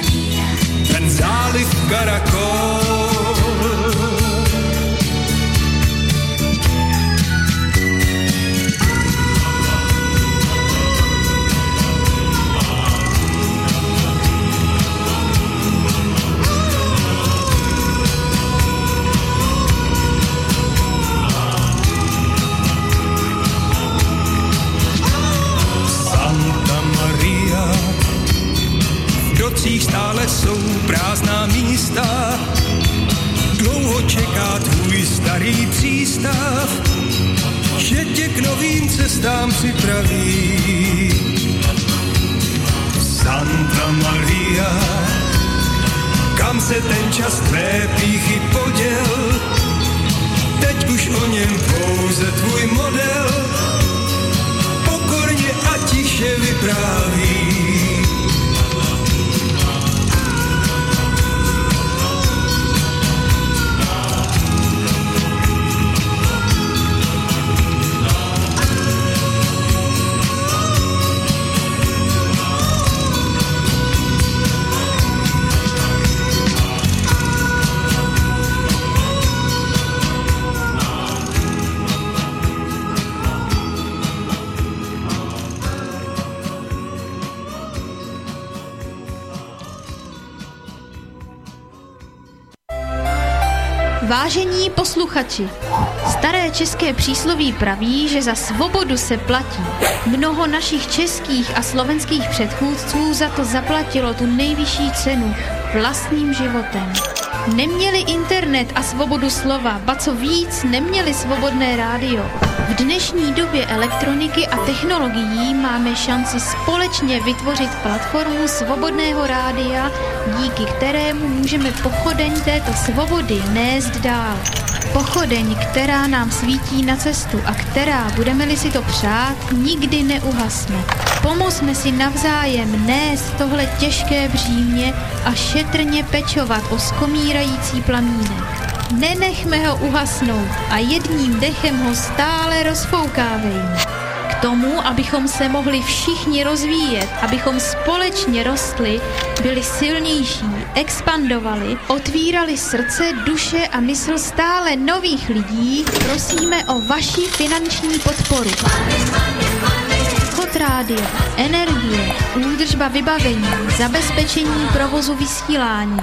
ulicích stále jsou prázdná místa. Dlouho čeká tvůj starý přístav, že tě k novým cestám připraví. Santa Maria, kam se ten čas tvé pýchy poděl? Teď už o něm pouze tvůj model pokorně a tiše vypráví. Vážení posluchači, staré české přísloví praví, že za svobodu se platí. Mnoho našich českých a slovenských předchůdců za to zaplatilo tu nejvyšší cenu vlastním životem. Neměli internet a svobodu slova, ba co víc, neměli svobodné rádio. V dnešní době elektroniky a technologií máme šanci společně vytvořit platformu svobodného rádia, díky kterému můžeme pochodeň této svobody nést dál. Pochodeň, která nám svítí na cestu a která, budeme-li si to přát, nikdy neuhasne. Pomozme si navzájem nést tohle těžké břímě a šetrně pečovat o skomírající plamínek. Nenechme ho uhasnout a jedním dechem ho stále rozfoukávejme. K tomu, abychom se mohli všichni rozvíjet, abychom společně rostli, byli silnější, expandovali, otvírali srdce, duše a mysl stále nových lidí, prosíme o vaši finanční podporu. Chod rádia, energie, údržba vybavení, zabezpečení provozu vysílání,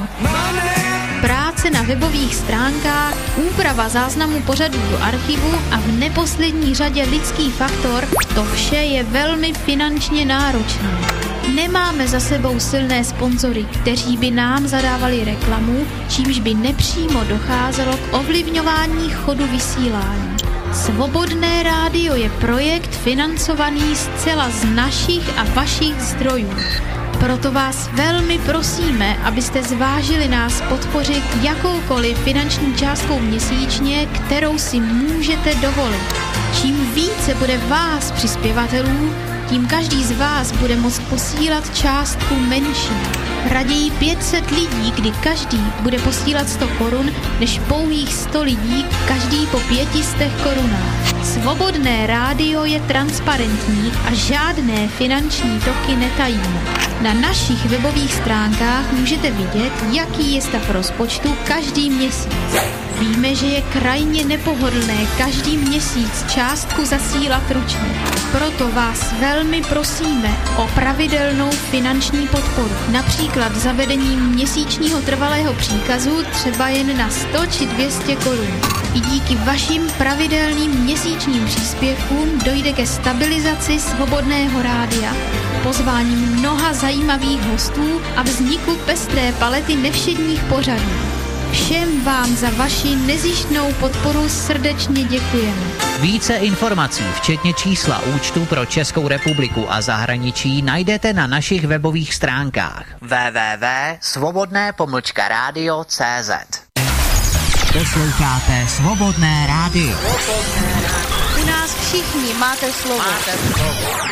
práce na webových stránkách, úprava záznamu pořadů do archivu a v neposlední řadě lidský faktor, to vše je velmi finančně náročné. Nemáme za sebou silné sponzory, kteří by nám zadávali reklamu, čímž by nepřímo docházelo k ovlivňování chodu vysílání. Svobodné rádio je projekt financovaný zcela z našich a vašich zdrojů. Proto vás velmi prosíme, abyste zvážili nás podpořit jakoukoliv finanční částkou měsíčně, kterou si můžete dovolit. Čím více bude vás přispěvatelů, tím každý z vás bude moct posílat částku menší. Raději pět set lidí, kdy každý bude posílat sto korun, než pouhých sto lidí, každý po pětistech korunách. Svobodné rádio je transparentní a žádné finanční toky netajíme. Na našich webových stránkách můžete vidět, jaký je stav rozpočtu každý měsíc. Víme, že je krajně nepohodlné každý měsíc částku zasílat ručně. Proto vás velmi prosíme o pravidelnou finanční podporu. Například zavedením měsíčního trvalého příkazu třeba jen na sto či dvě stě korun. I díky vašim pravidelným měsíčním příspěvkům dojde ke stabilizaci svobodného rádia, pozváním mnoha zajímavých hostů a vzniku pestré palety nevšedních pořadů. Všem vám za vaši nezištnou podporu srdečně děkujeme. Více informací, včetně čísla účtu pro Českou republiku a zahraničí, najdete na našich webových stránkách w w w tečka svobodné pomlčka rádio tečka cé zet. Posloucháte Svobodné rádio. U nás všichni máte slovo. Máte slovo.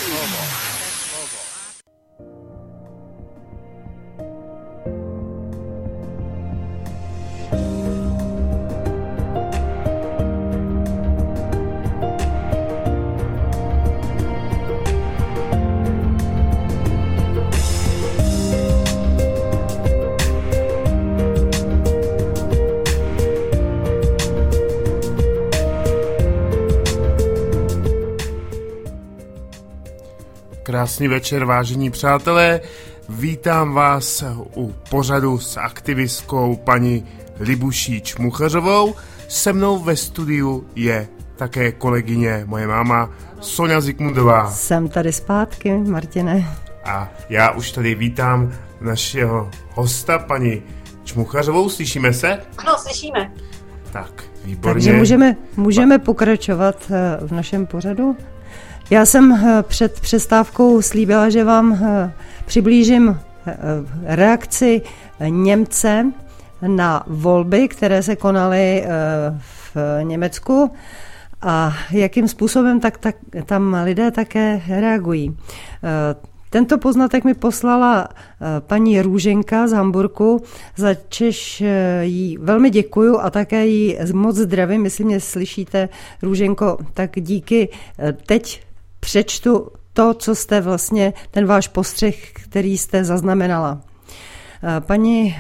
Krásný večer, vážení přátelé. Vítám vás u pořadu s aktivistkou paní Libuší Čmuchařovou. Se mnou ve studiu je také kolegyně, moje máma Soňa Zikmundová. Jsem tady zpátky, Martine. A já už tady vítám našeho hosta, paní Čmuchařovou. Slyšíme se? Ano, slyšíme. Tak, výborně. Takže můžeme, můžeme pokračovat v našem pořadu. Já jsem před přestávkou slíbila, že vám přiblížím reakci Němce na volby, které se konaly v Německu a jakým způsobem tak, tak, tam lidé také reagují. Tento poznatek mi poslala paní Růženka z Hamburku, za čež jí velmi děkuju a také jí moc zdravím, jestli mě slyšíte, Růženko, tak díky. Teď přečtu to, co jste vlastně, ten váš postřeh, který jste zaznamenala. Paní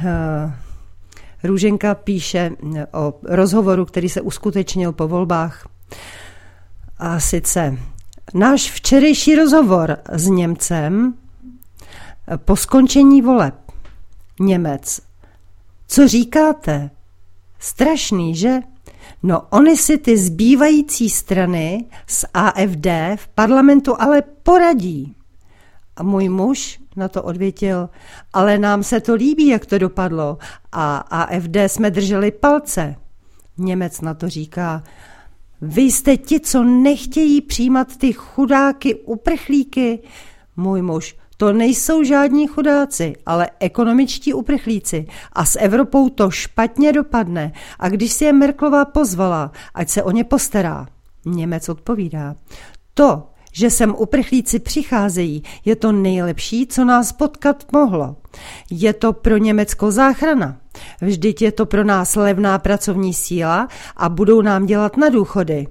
Růženka píše o rozhovoru, který se uskutečnil po volbách. A sice náš včerejší rozhovor s Němcem po skončení voleb. Němec. Co říkáte? Strašný, že? No, oni si ty zbývající strany z A F D v parlamentu ale poradí. A můj muž na to odvětil, ale nám se to líbí, jak to dopadlo. A A F D jsme drželi palce. Němec na to říká, vy jste ti, co nechtějí přijímat ty chudáky, uprchlíky. Můj muž, to nejsou žádní chudáci, ale ekonomičtí uprchlíci. A s Evropou to špatně dopadne. A když si je Merkelová pozvala, ať se o ně postará. Němec odpovídá, to, že sem uprchlíci přicházejí, je to nejlepší, co nás potkat mohlo. Je to pro Německo záchrana. Vždyť je to pro nás levná pracovní síla a budou nám dělat na důchody.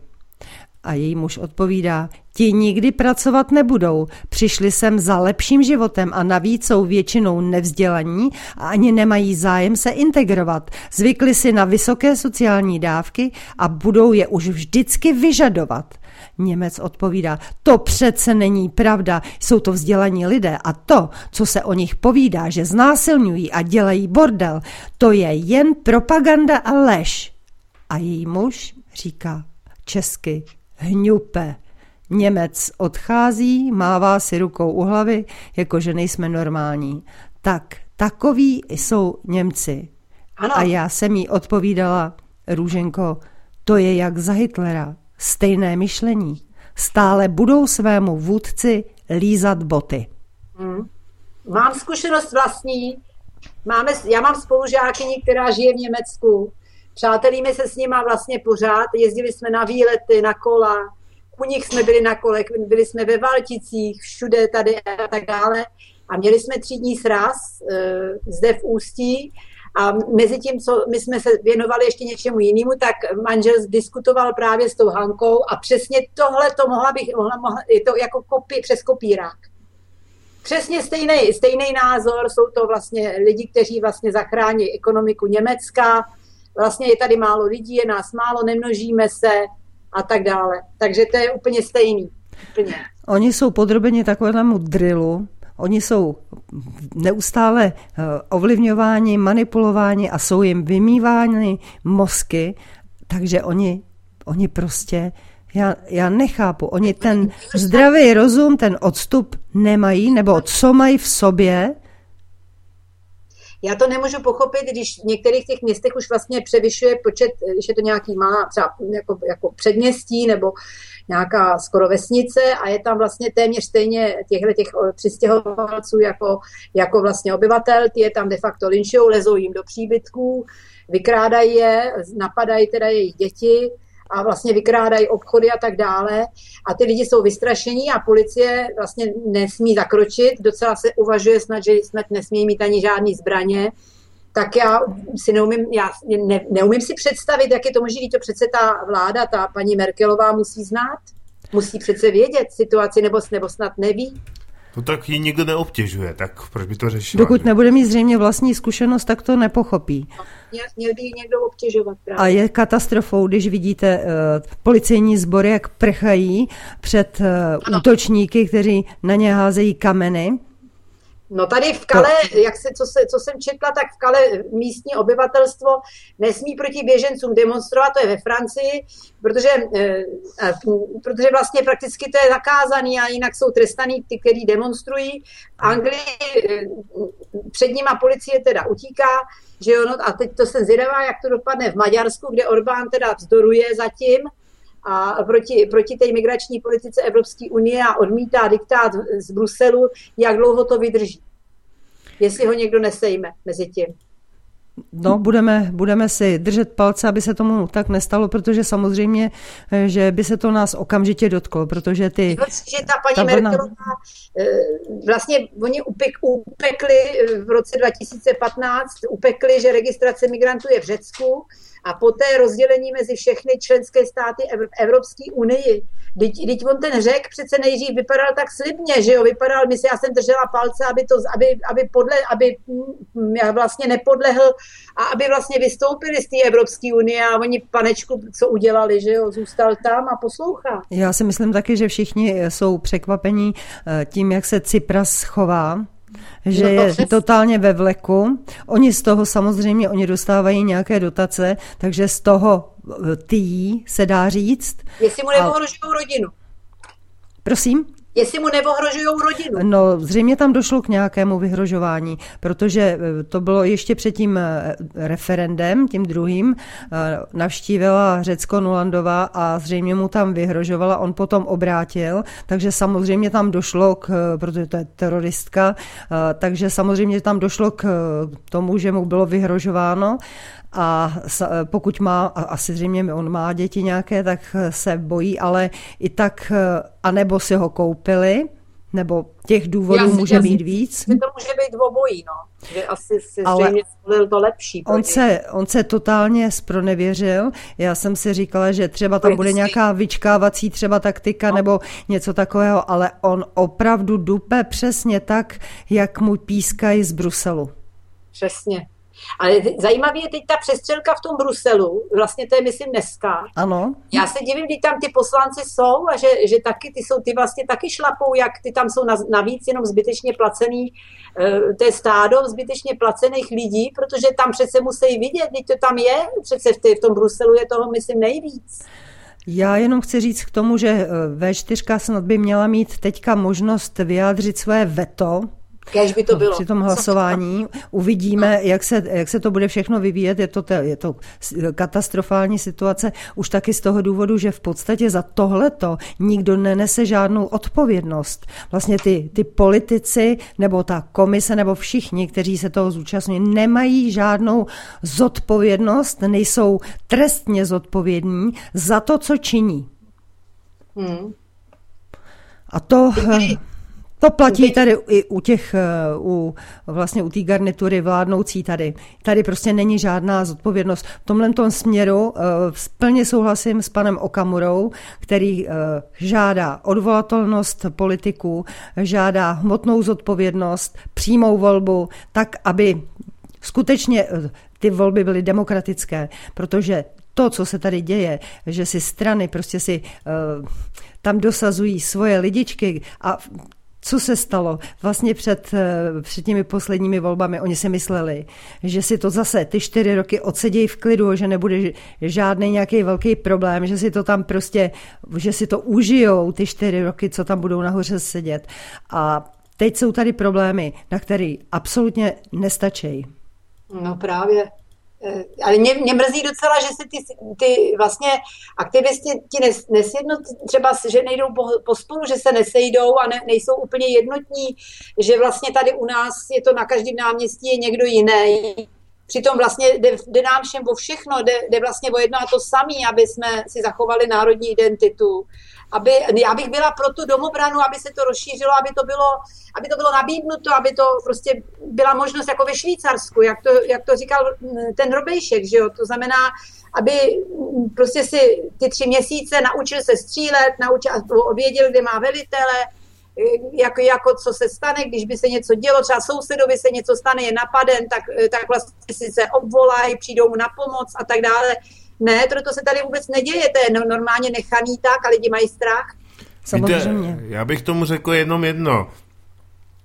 A její muž odpovídá, ti nikdy pracovat nebudou, přišli sem za lepším životem a navíc jsou většinou nevzdělaní a ani nemají zájem se integrovat. Zvykli si na vysoké sociální dávky a budou je už vždycky vyžadovat. Němec odpovídá, to přece není pravda, jsou to vzdělaní lidé a to, co se o nich povídá, že znásilňují a dělají bordel, to je jen propaganda a lež. A její muž říká česky, hňupe. Němec odchází, mává si rukou u hlavy, jakože nejsme normální. Tak, takoví jsou Němci. Ano. A já jsem jí odpovídala, Růženko, to je jak za Hitlera. Stejné myšlení. Stále budou svému vůdci lízat boty. Hmm. Mám zkušenost vlastní. Máme, já mám spolužákyni, která žije v Německu. Přátelíme se s nima vlastně pořád. Jezdili jsme na výlety, na kola. U nich jsme byli na kole, byli jsme ve Valticích, všude tady a tak dále. A měli jsme třídní sraz e, zde v Ústí. A mezi tím, co my jsme se věnovali ještě něčemu jinému, tak manžel diskutoval právě s tou Hankou a přesně tohle to mohla bych, mohla, mohla, je to jako kopí, přes kopírák. Přesně stejný, stejný názor, jsou to vlastně lidi, kteří vlastně zachrání ekonomiku Německa, vlastně je tady málo lidí, je nás málo, nemnožíme se a tak dále. Takže to je úplně stejný. Úplně. Oni jsou podrobeni takovému drillu, oni jsou neustále ovlivňováni, manipulováni a jsou jim vymývány mozky, takže oni, oni prostě, já, já nechápu, oni ten zdravý rozum, ten odstup nemají, nebo co mají v sobě. Já to nemůžu pochopit, když v některých těch městech už vlastně převyšuje počet, když je to nějaký malá třeba jako, jako předměstí nebo nějaká skoro vesnice a je tam vlastně téměř stejně těchto těch přistěhovalců jako, jako vlastně obyvatel, ty je tam de facto linčujou, lezou jim do příbytků, vykrádají je, napadají teda jejich děti a vlastně vykrádají obchody a tak dále a ty lidi jsou vystrašení a policie vlastně nesmí zakročit, docela se uvažuje snad, že snad nesmí mít ani žádný zbraně, tak já si neumím, já ne, neumím si představit, jak je to možné, to přece ta vláda, ta paní Merkelová musí znát, musí přece vědět situaci, nebo, nebo snad neví. No tak ji nikdo neobtěžuje, tak proč by to řešila? Dokud nebude mít zřejmě vlastní zkušenost, tak to nepochopí. Měl by ji někdo obtěžovat právě. A je katastrofou, když vidíte uh, policejní sbory, jak prchají před uh, útočníky, kteří na ně házejí kameny. No tady v Kale, jak se, co, se, co jsem četla, tak v Kale místní obyvatelstvo nesmí proti běžencům demonstrovat, to je ve Francii, protože, eh, protože vlastně prakticky to je zakázaný a jinak jsou trestaný ty, kteří demonstrují. V Anglii eh, před nima policie teda utíká, že jo, no, a teď to jsem zvědavá, jak to dopadne v Maďarsku, kde Orbán teda vzdoruje zatím a proti, proti té migrační politice Evropské unie a odmítá diktát z Bruselu, jak dlouho to vydrží. Jestli ho někdo nesejme mezi tím. No, budeme, budeme si držet palce, aby se tomu tak nestalo, protože samozřejmě, že by se to nás okamžitě dotklo, protože ty... Že ta paní ta Merkelová, vlastně oni upek, upekli v roce dva tisíce patnáct, upekli, že registrace migrantů je v Řecku a poté rozdělení mezi všechny členské státy Evropské unii. Teď on ten Řek přece nejdřív vypadal tak slibně, že jo, vypadal, my si, já jsem držela palce, aby to, aby, aby, podle, aby vlastně nepodlehl a aby vlastně vystoupili z té Evropské unie a oni panečku, co udělali, že jo, zůstal tam a poslouchá. Já si myslím taky, že všichni jsou překvapení tím, jak se Tsipras chová, že no je totálně ve vleku. Oni z toho samozřejmě, oni dostávají nějaké dotace, takže z toho tyjí se dá říct. Jestli mu neohrožujou rodinu. Prosím? Jestli mu neohrožujou rodinu. No, zřejmě tam došlo k nějakému vyhrožování, protože to bylo ještě před tím referendem, tím druhým, navštívila Řecko Nulandová a zřejmě mu tam vyhrožovala, on potom obrátil, takže samozřejmě tam došlo k, protože to je teroristka, takže samozřejmě tam došlo k tomu, že mu bylo vyhrožováno. A pokud má, a asi zřejmě on má děti nějaké, tak se bojí, ale i tak, anebo si ho koupili, nebo těch důvodů já může být víc. To může být obojí, no. Že asi si zřejmě zvolil to lepší. On se, on se totálně zpronevěřil. Já jsem si říkala, že třeba tam bude nějaká vyčkávací třeba taktika no. nebo něco takového, ale on opravdu dupe přesně tak, jak mu pískají z Bruselu. Přesně. Ale zajímavý je teď ta přestřelka v tom Bruselu, vlastně to je myslím dneska. Ano. Já se divím, kdy tam ty poslanci jsou a že, že taky ty jsou, ty vlastně taky šlapou, jak ty tam jsou navíc jenom zbytečně placený, to je stádo zbytečně placených lidí, protože tam přece musí vidět, když to tam je, přece v, ty, v tom Bruselu je toho myslím nejvíc. Já jenom chci říct k tomu, že vé čtyři snad by měla mít teďka možnost vyjádřit své veto, Kéž by to bylo. Při tom hlasování uvidíme, jak se, jak se to bude všechno vyvíjet. Je to, je to katastrofální situace už taky z toho důvodu, že v podstatě za tohleto nikdo nenese žádnou odpovědnost. Vlastně ty, ty politici nebo ta komise nebo všichni, kteří se toho zúčastní, nemají žádnou zodpovědnost, nejsou trestně zodpovědní za to, co činí. Hmm. A to... To platí tady i u těch, u, vlastně u té garnitury vládnoucí tady. Tady prostě není žádná zodpovědnost. V tomhletom směru uh, plně souhlasím s panem Okamurou, který uh, žádá odvolatelnost politiků, žádá hmotnou zodpovědnost, přímou volbu, tak, aby skutečně uh, ty volby byly demokratické, protože to, co se tady děje, že si strany prostě si uh, tam dosazují svoje lidičky a co se stalo? Vlastně před, před těmi posledními volbami oni si mysleli, že si to zase ty čtyři roky odsedějí v klidu, že nebude žádný nějaký velký problém, že si to tam prostě, že si to užijou ty čtyři roky, co tam budou nahoře sedět. A teď jsou tady problémy, na které absolutně nestačí. No právě. Ale mě, mě mrzí docela, že se ty, ty vlastně aktivisti ti nes, nesjednotí, třeba, že nejdou po, po spolu, že se nesejdou a ne, nejsou úplně jednotní, že vlastně tady u nás je to na každém náměstí je někdo jiný. Přitom vlastně jde, jde nám všem o všechno, jde, jde vlastně o jedno a to samé, aby jsme si zachovali národní identitu. Aby, já bych byla pro tu domobranu, aby se to rozšířilo, aby to bylo, aby to bylo nabídnuto, aby to prostě byla možnost jako ve Švýcarsku, jak to, jak to říkal ten Robejšek, že jo? To znamená, aby prostě si ty tři měsíce naučil se střílet, naučil, věděl, kde má velitele, jako, jako co se stane, když by se něco dělo, třeba sousedovi se něco stane, je napaden, tak, tak vlastně si se obvolají, přijdou mu na pomoc a tak dále. Ne, to se tady vůbec neděje, to je normálně nechaný tak a lidi mají strach. Samozřejmě. Víte, já bych tomu řekl jenom jedno.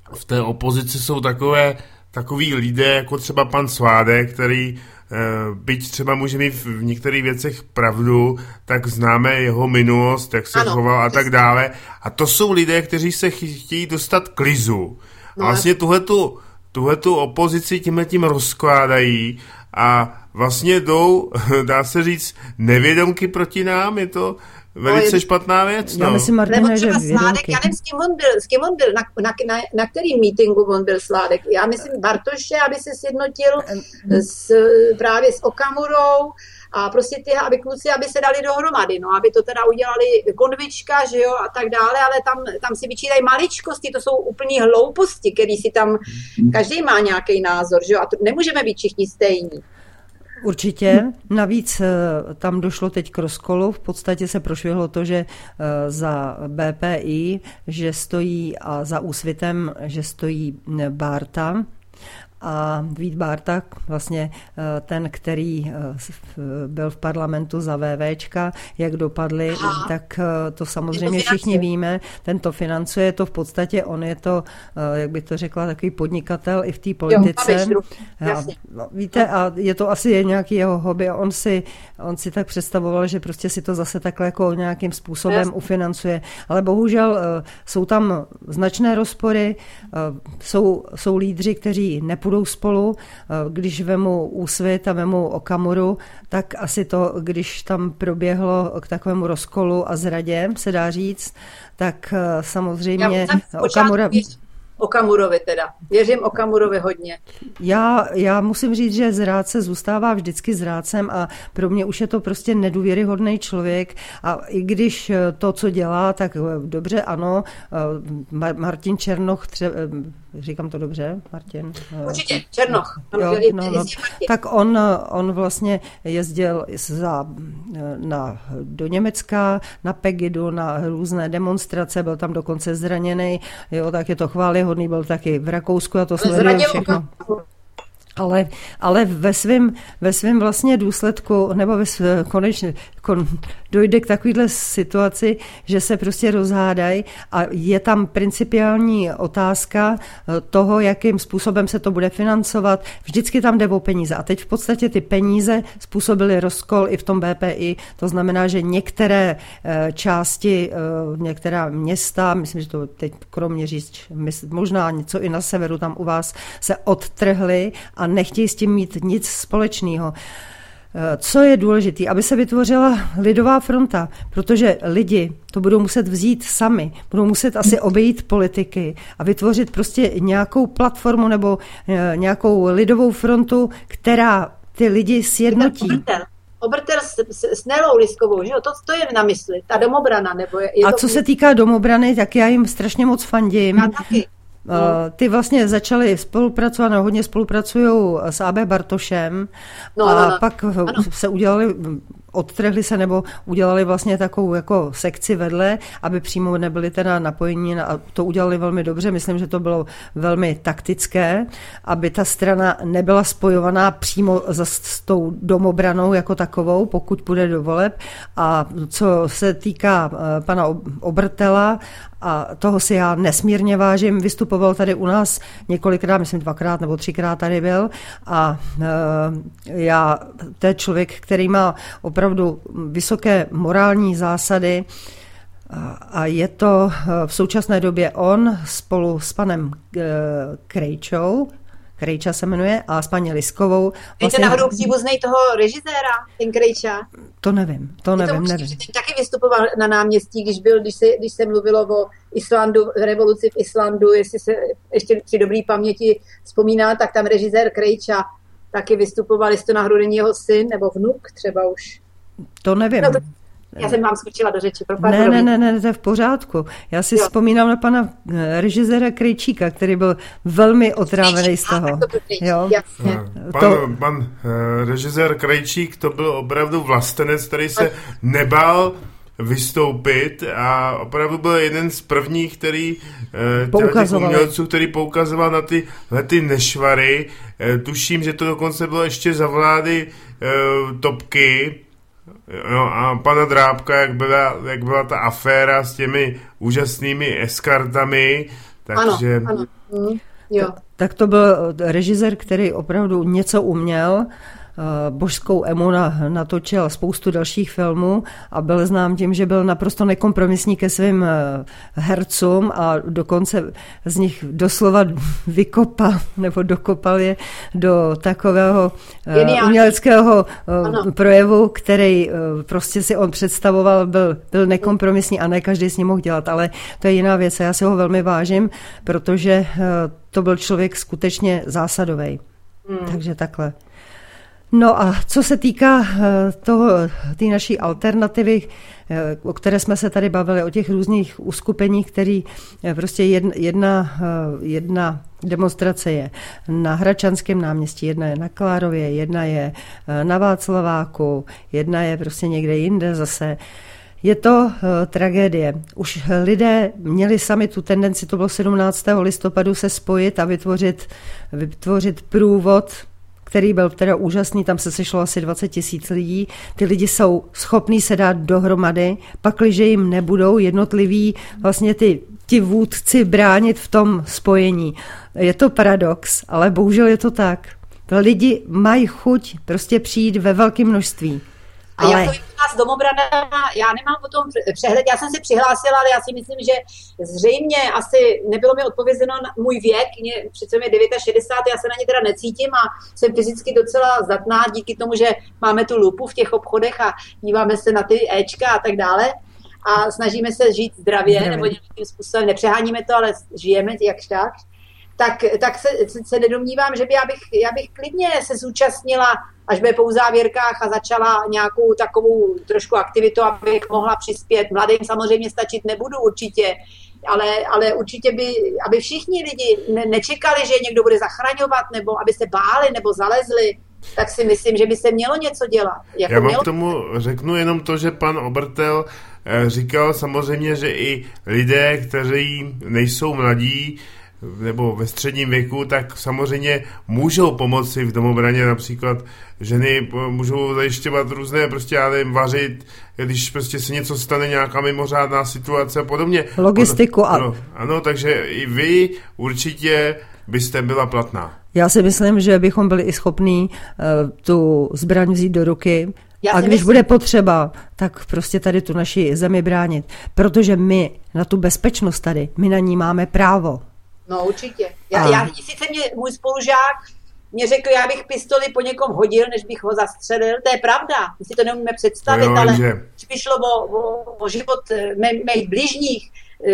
v té opozici jsou takové, takový lidé, jako třeba pan Sládek, který byť třeba může mít v některých věcech pravdu, tak známe jeho minulost, jak se ano, choval a tak dále. A to jsou lidé, kteří se chtějí dostat k lizu. A vlastně tuhletu, tuhletu opozici tímhletím rozkládají a vlastně jdou, dá se říct, nevědomky proti nám. Je to velice no, špatná věc. No. Já myslím, Martina, že Sládek, já nevím, s kým on byl, s kým on byl na, na, na, na kterým meetingu on byl Sládek. Já myslím Bartoše, aby se sjednotil s, právě s Okamurou a prostě ty, aby kluci, aby se dali dohromady, no, aby to teda udělali konvička, že jo, a tak dále, ale tam, tam si vyčítají maličkosti, to jsou úplný hlouposti, který si tam, každý má nějaký názor, že jo, a to nemůžeme být všichni stejní. Určitě. Navíc tam došlo teď k rozkolu. V podstatě se prošvihlo to, že za B P I, že stojí a za Úsvitem, že stojí Bárta. A Vít Bárta, vlastně ten, který byl v parlamentu za VVčka, jak dopadli, Aha. tak to samozřejmě všichni víme, ten to financuje, to v podstatě on je to, jak by to řekla, takový podnikatel i v té politice. Jo, a, no, víte, a je to asi nějaký jeho hobby a on si, on si tak představoval, že prostě si to zase takhle jako nějakým způsobem Jasně. ufinancuje. Ale bohužel jsou tam značné rozpory, jsou, jsou lídři, kteří nepůjdou spolu, když vemu Úsvit a vemu Okamuru, tak asi to, když tam proběhlo k takovému rozkolu a zradě, se dá říct, tak samozřejmě Já, Okamura... Okamurovi teda. Věřím Okamurovi hodně. Já, já musím říct, že zrádce zůstává vždycky zrádcem a pro mě už je to prostě nedůvěryhodný člověk a i když to, co dělá, tak dobře, ano, Martin Černoch, tře... říkám to dobře, Martin? Určitě, Černoch. Jo, no, no, tak on, on vlastně jezdil za, na, do Německa, na Pegidu, na různé demonstrace, byl tam dokonce zraněný, jo, tak je to chvályhodný, byl taky v Rakousku a to sleduje všechno. Ale, ale ve svém ve svém vlastně důsledku, nebo ve svém, konečně kon, dojde k takovéhle situaci, že se prostě rozhádají a je tam principiální otázka toho, jakým způsobem se to bude financovat. Vždycky tam jde o peníze. A teď v podstatě ty peníze způsobily rozkol i v tom B P I. To znamená, že některé části, některá města, myslím, že to teď Kroměříž, možná něco i na severu tam u vás, se odtrhly a nechtějí s tím mít nic společného. Co je důležité, aby se vytvořila lidová fronta, protože lidi to budou muset vzít sami, budou muset asi obejít politiky a vytvořit prostě nějakou platformu nebo nějakou lidovou frontu, která ty lidi sjednotí. Obrtel s, s, s Nelou Liskovou, že jo? To, to je na mysli, ta domobrana. Nebo je, je a to... co se týká domobrany, tak já jim strašně moc fandím. Já taky. No. Ty vlastně začali spolupracovat, no, hodně spolupracují s A B Bartošem no, a no, no. pak ano. se udělali, odtrhli se nebo udělali vlastně takovou jako sekci vedle, aby přímo nebyli teda napojení a to udělali velmi dobře. Myslím, že to bylo velmi taktické, aby ta strana nebyla spojovaná přímo s tou domobranou jako takovou, pokud půjde do voleb. A co se týká pana Obertela, a toho si já nesmírně vážím, vystupoval tady u nás několikrát, myslím dvakrát nebo třikrát tady byl a e, já, to je člověk, který má opravdu vysoké morální zásady a, a je to v současné době on spolu s panem e, Krejčou, Krejča se jmenuje, a s paní Liskovou. Vlastně... Je to náhodou příbuznej toho režiséra, ten Krejča? To nevím, to nevím, to nevím. Ten taky vystupoval na náměstí, když byl, když se, když se mluvilo o Islandu, revoluci v Islandu, jestli se ještě při dobrý paměti vzpomíná, tak tam režisér Krejča taky vystupoval, jestli to náhodou není jeho syn, nebo vnuk třeba už. To nevím. No to... Já jsem vám skočila do řeči. Ne, ne, ne, ne, to je v pořádku. Já si jo. vzpomínám na pana režiséra Krejčíka, který byl velmi otrávený z toho. Jo? Jasně. Pan, to... pan režisér Krejčík to byl opravdu vlastenec, který se nebál vystoupit a opravdu byl jeden z prvních, který těch umělců, který poukazoval na ty, na ty nešvary. Tuším, že to dokonce bylo ještě za vlády Topky. No a pana Drábka, jak byla, jak byla ta aféra s těmi úžasnými eskartami, Takže... Ano, ano. Mm, jo. Tak, tak to byl režisér, který opravdu něco uměl. Božskou Emu natočil spoustu dalších filmů a byl znám tím, že byl naprosto nekompromisní ke svým hercům a dokonce z nich doslova vykopal nebo dokopal je do takového Geniální. uměleckého ano. projevu, který prostě si on představoval, byl, byl nekompromisní a ne každý s ním mohl dělat, ale to je jiná věc a já si ho velmi vážím, protože to byl člověk skutečně zásadový. Hmm. Takže takhle. No a co se týká toho, té naší alternativy, o které jsme se tady bavili, o těch různých uskupeních, který prostě jedna, jedna demonstrace je na Hradčanském náměstí, jedna je na Klárově, jedna je na Václaváku, jedna je prostě někde jinde zase. Je to uh, tragédie. Už lidé měli sami tu tendenci, to bylo sedmnáctého listopadu, se spojit a vytvořit, vytvořit průvod, který byl teda úžasný, tam se sešlo asi dvacet tisíc lidí. Ty lidi jsou schopní se dát dohromady, pakliže jim nebudou jednotliví vlastně ty, ti vůdci bránit v tom spojení. Je to paradox, ale bohužel je to tak. Lidi mají chuť prostě přijít ve velkém množství. A ale... jak to vypadá s domobrana, já nemám o tom přehled, já jsem se přihlásila, ale já si myslím, že zřejmě asi nebylo mi odpovězeno na můj věk, mě, přece mi je šedesát devět, já se na ně teda necítím a jsem fyzicky docela zdatná díky tomu, že máme tu lupu v těch obchodech a díváme se na ty éčka a tak dále a snažíme se žít zdravě, zdravě. nebo nějakým způsobem, nepřeháníme to, ale žijeme jakž tak. Tak, tak se, se, se nedomnívám, že by já bych, já bych klidně se zúčastnila, až bude po uzávěrkách a začala nějakou takovou trošku aktivitu, abych mohla přispět. Mladým samozřejmě stačit nebudu určitě, ale, ale určitě by, aby všichni lidi ne, nečekali, že někdo bude zachraňovat, nebo aby se báli, nebo zalezli, tak si myslím, že by se mělo něco dělat. Jako Já vám mělo... k tomu řeknu jenom to, že pan Obertel říkal samozřejmě, že i lidé, kteří nejsou mladí, nebo ve středním věku, tak samozřejmě můžou pomoci v domobraně, například ženy můžou zajišťovat různé, prostě já nevím, vařit, když prostě se něco stane, nějaká mimořádná situace a podobně. Logistiku. Ano, ano, ano, takže i vy určitě byste byla platná. Já si myslím, že bychom byli i schopní uh, tu zbraň vzít do ruky Já a když myslím... bude potřeba, tak prostě tady tu naši zemi bránit. Protože my na tu bezpečnost tady, my na ní máme právo. No určitě. Já, já, sice mě můj spolužák mě řekl, já bych pistoli po někom hodil, než bych ho zastřelil. To je pravda, my si to neumíme představit, no, ale že... když by šlo o, o, o život mé, mých bližních,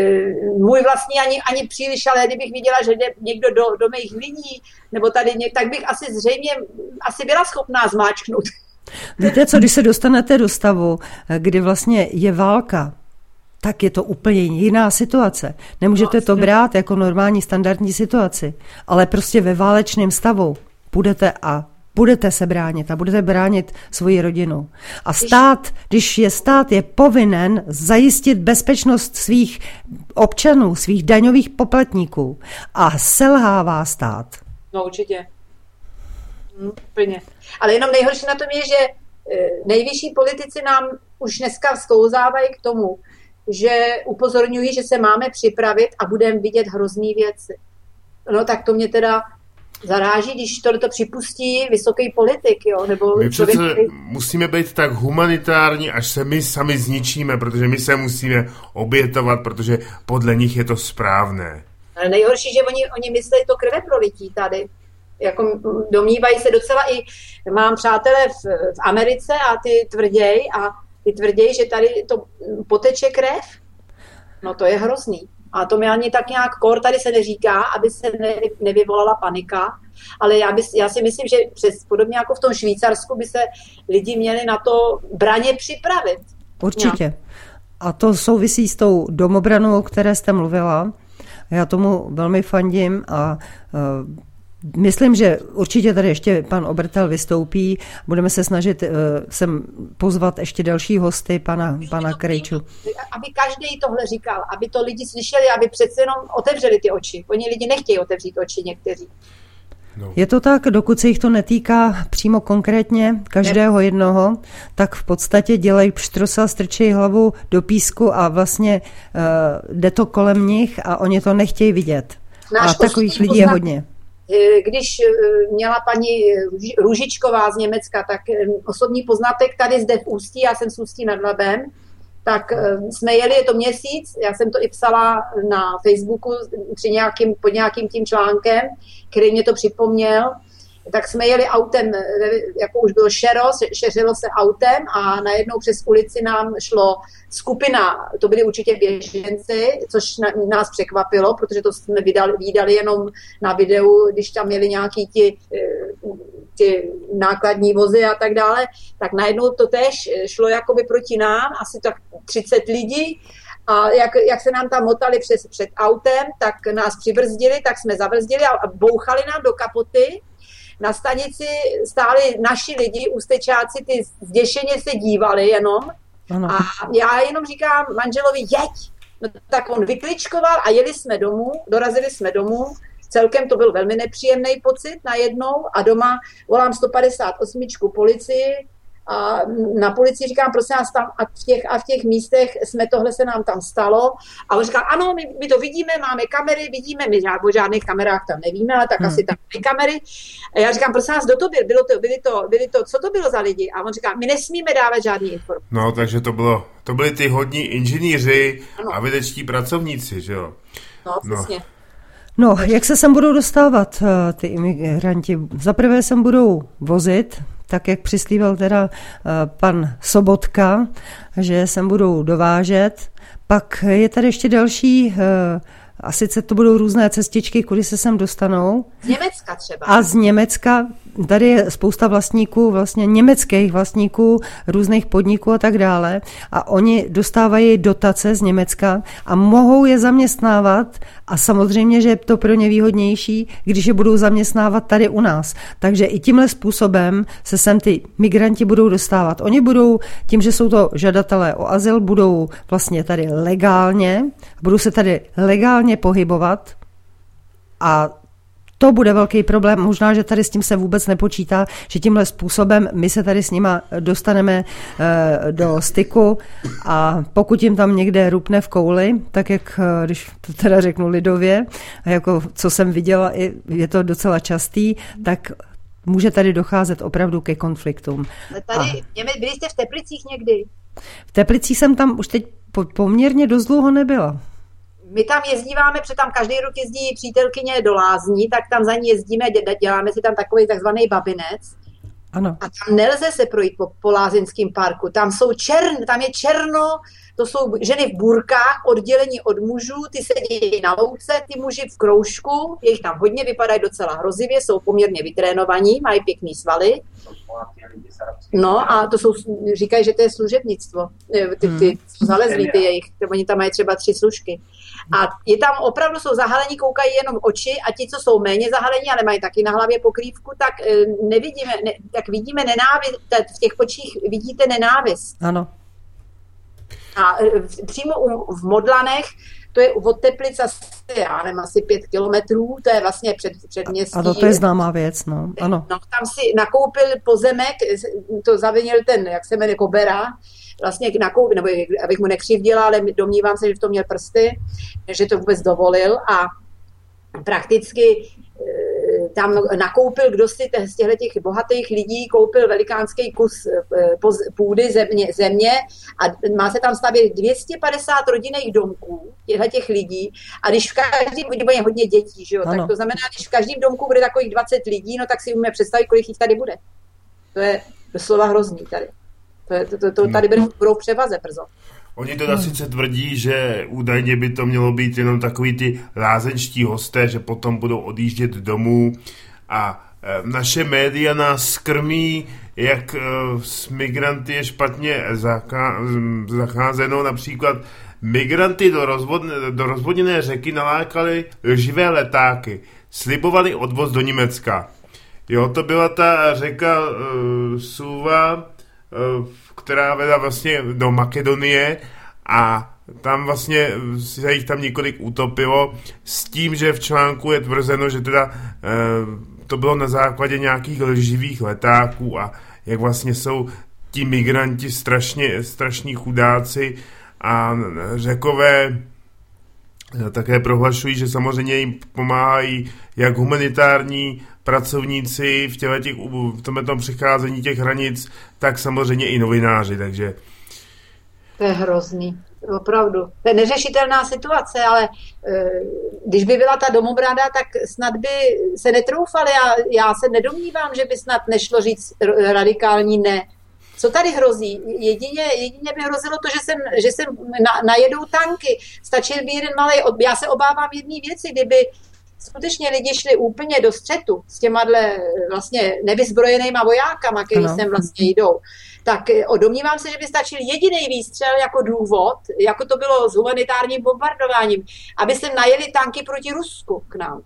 můj vlastní ani, ani příliš, ale kdybych viděla, že jde někdo do, do mých lidí, nebo tady něk, tak bych asi zřejmě asi byla schopná zmáčknout. Víte co, když se dostanete do stavu, kdy vlastně je válka, tak je to úplně jiná situace. Nemůžete to brát jako normální standardní situaci, ale prostě ve válečném stavu budete a budete se bránit a budete bránit svoji rodinu. A stát, když je stát, je povinen zajistit bezpečnost svých občanů, svých daňových poplatníků. A selhává stát. No určitě. Hm, plně. Ale jenom nejhorší na tom je, že nejvyšší politici nám už dneska sklouzávají k tomu, že upozorňují, že se máme připravit a budeme vidět hrozný věci. No tak to mě teda zaráží, když tohleto připustí vysoký politik, jo, nebo my člověk, přece který... musíme být tak humanitární, až se my sami zničíme, protože my se musíme obětovat, protože podle nich je to správné. Ale nejhorší, že oni, oni myslí to krveprolití tady. Jako domnívají se docela i, mám přátelé v, v Americe a ty tvrděj a ty tvrději, že tady to poteče krev. No to je hrozný. A to mi ani tak nějak kor tady se neříká, aby se ne, nevyvolala panika. Ale já, by, já si myslím, že přes, podobně jako v tom Švýcarsku by se lidi měli na to braně připravit. Určitě. No. A to souvisí s tou domobranou, o které jste mluvila. Já tomu velmi fandím a uh, myslím, že určitě tady ještě pan Obertel vystoupí. Budeme se snažit uh, sem pozvat ještě další hosty, pana, pana Krejču. Aby každý tohle říkal, aby to lidi slyšeli, aby přece jenom otevřeli ty oči. Oni lidi nechtějí otevřít oči někteří. No. Je to tak, dokud se jich to netýká přímo konkrétně každého jednoho, tak v podstatě dělají pštrosa, strčí hlavu do písku a vlastně uh, jde to kolem nich a oni to nechtějí vidět. Náš a takových lidí je hodně. Když měla paní Růžičková z Německa, tak osobní poznatek tady zde v Ústí, já jsem z Ústí nad Labem, tak jsme jeli, je to měsíc, já jsem to i psala na Facebooku při nějakým, pod nějakým tím článkem, který mě to připomněl, tak jsme jeli autem, jako už bylo šero, šeřilo se autem a najednou přes ulici nám šlo skupina, to byli určitě běženci, což nás překvapilo, protože to jsme vydali, vydali jenom na videu, když tam měli nějaký ti, ti nákladní vozy a tak dále, tak najednou to též šlo jakoby proti nám, asi tak třicet lidí. A jak, jak se nám tam motali přes, před autem, tak nás přibrzdili, tak jsme zabrzdili a bouchali nám do kapoty. Na stanici stáli naši lidi, ústečáci, ty zděšeně se dívali jenom. Ano. A já jenom říkám manželovi, jeď. No, tak on vykličkoval a jeli jsme domů, dorazili jsme domů. Celkem to byl velmi nepříjemný pocit najednou a doma volám sto padesát osm policii. A na policii říkám, prosím nás, tam a v, těch, a v těch místech jsme, tohle se nám tam stalo. A on říkal, ano, my, my to vidíme, máme kamery, vidíme, my o žádných kamerách tam nevíme, ale tak hmm. asi tam byly kamery. A já říkám, prosím nás, kdo to byl? Bylo to, byli to, byli to, co to bylo za lidi? A on říká, my nesmíme dávat žádný informace. No, takže to bylo, to byli ty hodní inženýři a vědečtí pracovníci, že jo? No, přesně. No. No, jak se sem budou dostávat uh, ty imigranti? Zaprvé sem budou vozit, tak jak přislíbil teda uh, pan Sobotka, že sem budou dovážet. Pak je tady ještě další, uh, a sice to budou různé cestičky, kudy se sem dostanou. Z Německa třeba. A z Německa, tady je spousta vlastníků, vlastně německých vlastníků, různých podniků a tak dále. A oni dostávají dotace z Německa a mohou je zaměstnávat a samozřejmě, že je to pro ně výhodnější, když je budou zaměstnávat tady u nás. Takže i tímhle způsobem se sem ty migranti budou dostávat. Oni budou, tím, že jsou to žadatelé o azyl, budou vlastně tady legálně, budou se tady legálně pohybovat a to bude velký problém. Možná, že tady s tím se vůbec nepočítá, že tímhle způsobem my se tady s nima dostaneme e, do styku a pokud jim tam někde rupne v kouli, tak jak, když to teda řeknu lidově, a jako co jsem viděla, je to docela častý, tak může tady docházet opravdu ke konfliktům. Tady, a... byli jste v Teplicích někdy? V Teplicích jsem tam už teď poměrně dost dlouho nebyla. My tam jezdíváme, protože tam každý rok jezdí přítelkyně do Lázní, tak tam za ní jezdíme, děláme si tam takový takzvaný babinec. Ano. A tam nelze se projít po, po Lázeňském parku. Tam jsou čern, tam je černo, to jsou ženy v burkách, oddělení od mužů, ty sedí na louce, ty muži v kroužku, jejich tam hodně, vypadají docela hrozivě, jsou poměrně vytrénovaní, mají pěkný svaly. No a to jsou, říkají, že to je služebnictvo. Ty, ty zalezlí, ty jejich, oni tam mají třeba tři služky. A je tam opravdu, jsou zahalení, koukají jenom oči a ti, co jsou méně zahalení, ale mají taky na hlavě pokrývku, tak nevidíme, ne, tak vidíme nenávist, v těch očích vidíte nenávist. Ano. A přímo v Modlanech, to je od Teplic asi, já nevím, asi pět kilometrů, to je vlastně před, předměstí. A to, to je známá věc, no. Ano. No, tam si nakoupil pozemek, to zavinil ten, jak se jmenuje, Kobera, vlastně nakoupil, nebo abych mu nekřivdila, ale domnívám se, že v tom měl prsty, že to vůbec dovolil a prakticky tam nakoupil kdosi z těchto těch bohatých lidí, koupil velikánský kus půdy země, země a má se tam stavět dvě stě padesát rodinných domků těchto těch lidí a když v každém, je hodně dětí, že jo, tak to znamená, když v každém domku bude takových dvacet lidí, no tak si umíme představit, kolik jich tady bude. To je doslova hrozný tady. To, je, to, to, to tady budou v převaze brzo. Oni teda sice tvrdí, že údajně by to mělo být jenom takový ty lázeňští hosté, že potom budou odjíždět domů a e, naše média nás krmí, jak e, s migranty je špatně zaká- zacházeno. Například migranty do, rozvodne, do rozvodněné řeky nalákali živé letáky, slibovali odvoz do Německa. Jo, to byla ta řeka e, Suva, e, která veda vlastně do Makedonie a tam vlastně se jich tam několik utopilo s tím, že v článku je tvrzeno, že teda e, to bylo na základě nějakých lživých letáků a jak vlastně jsou ti migranti strašně, strašní chudáci a Řekové také prohlašují, že samozřejmě jim pomáhají jak humanitární pracovníci v, těch, v tomto přecházení těch hranic, tak samozřejmě i novináři, takže... To je hrozný, opravdu. To je neřešitelná situace, ale když by byla ta domobrada, tak snad by se netroufali a já se nedomnívám, že by snad nešlo říct radikální ne. Co tady hrozí? Jedině, jedině by hrozilo to, že sem, že sem na, najedou tanky. Stačil by jeden malej, já se obávám jedné věci, kdyby skutečně lidi šli úplně do střetu s těmahle vlastně nevyzbrojenýma vojákama, který sem vlastně jdou, tak domnívám se, že by stačil jediný výstřel jako důvod, jako to bylo s humanitárním bombardováním, aby sem najeli tanky proti Rusku k nám.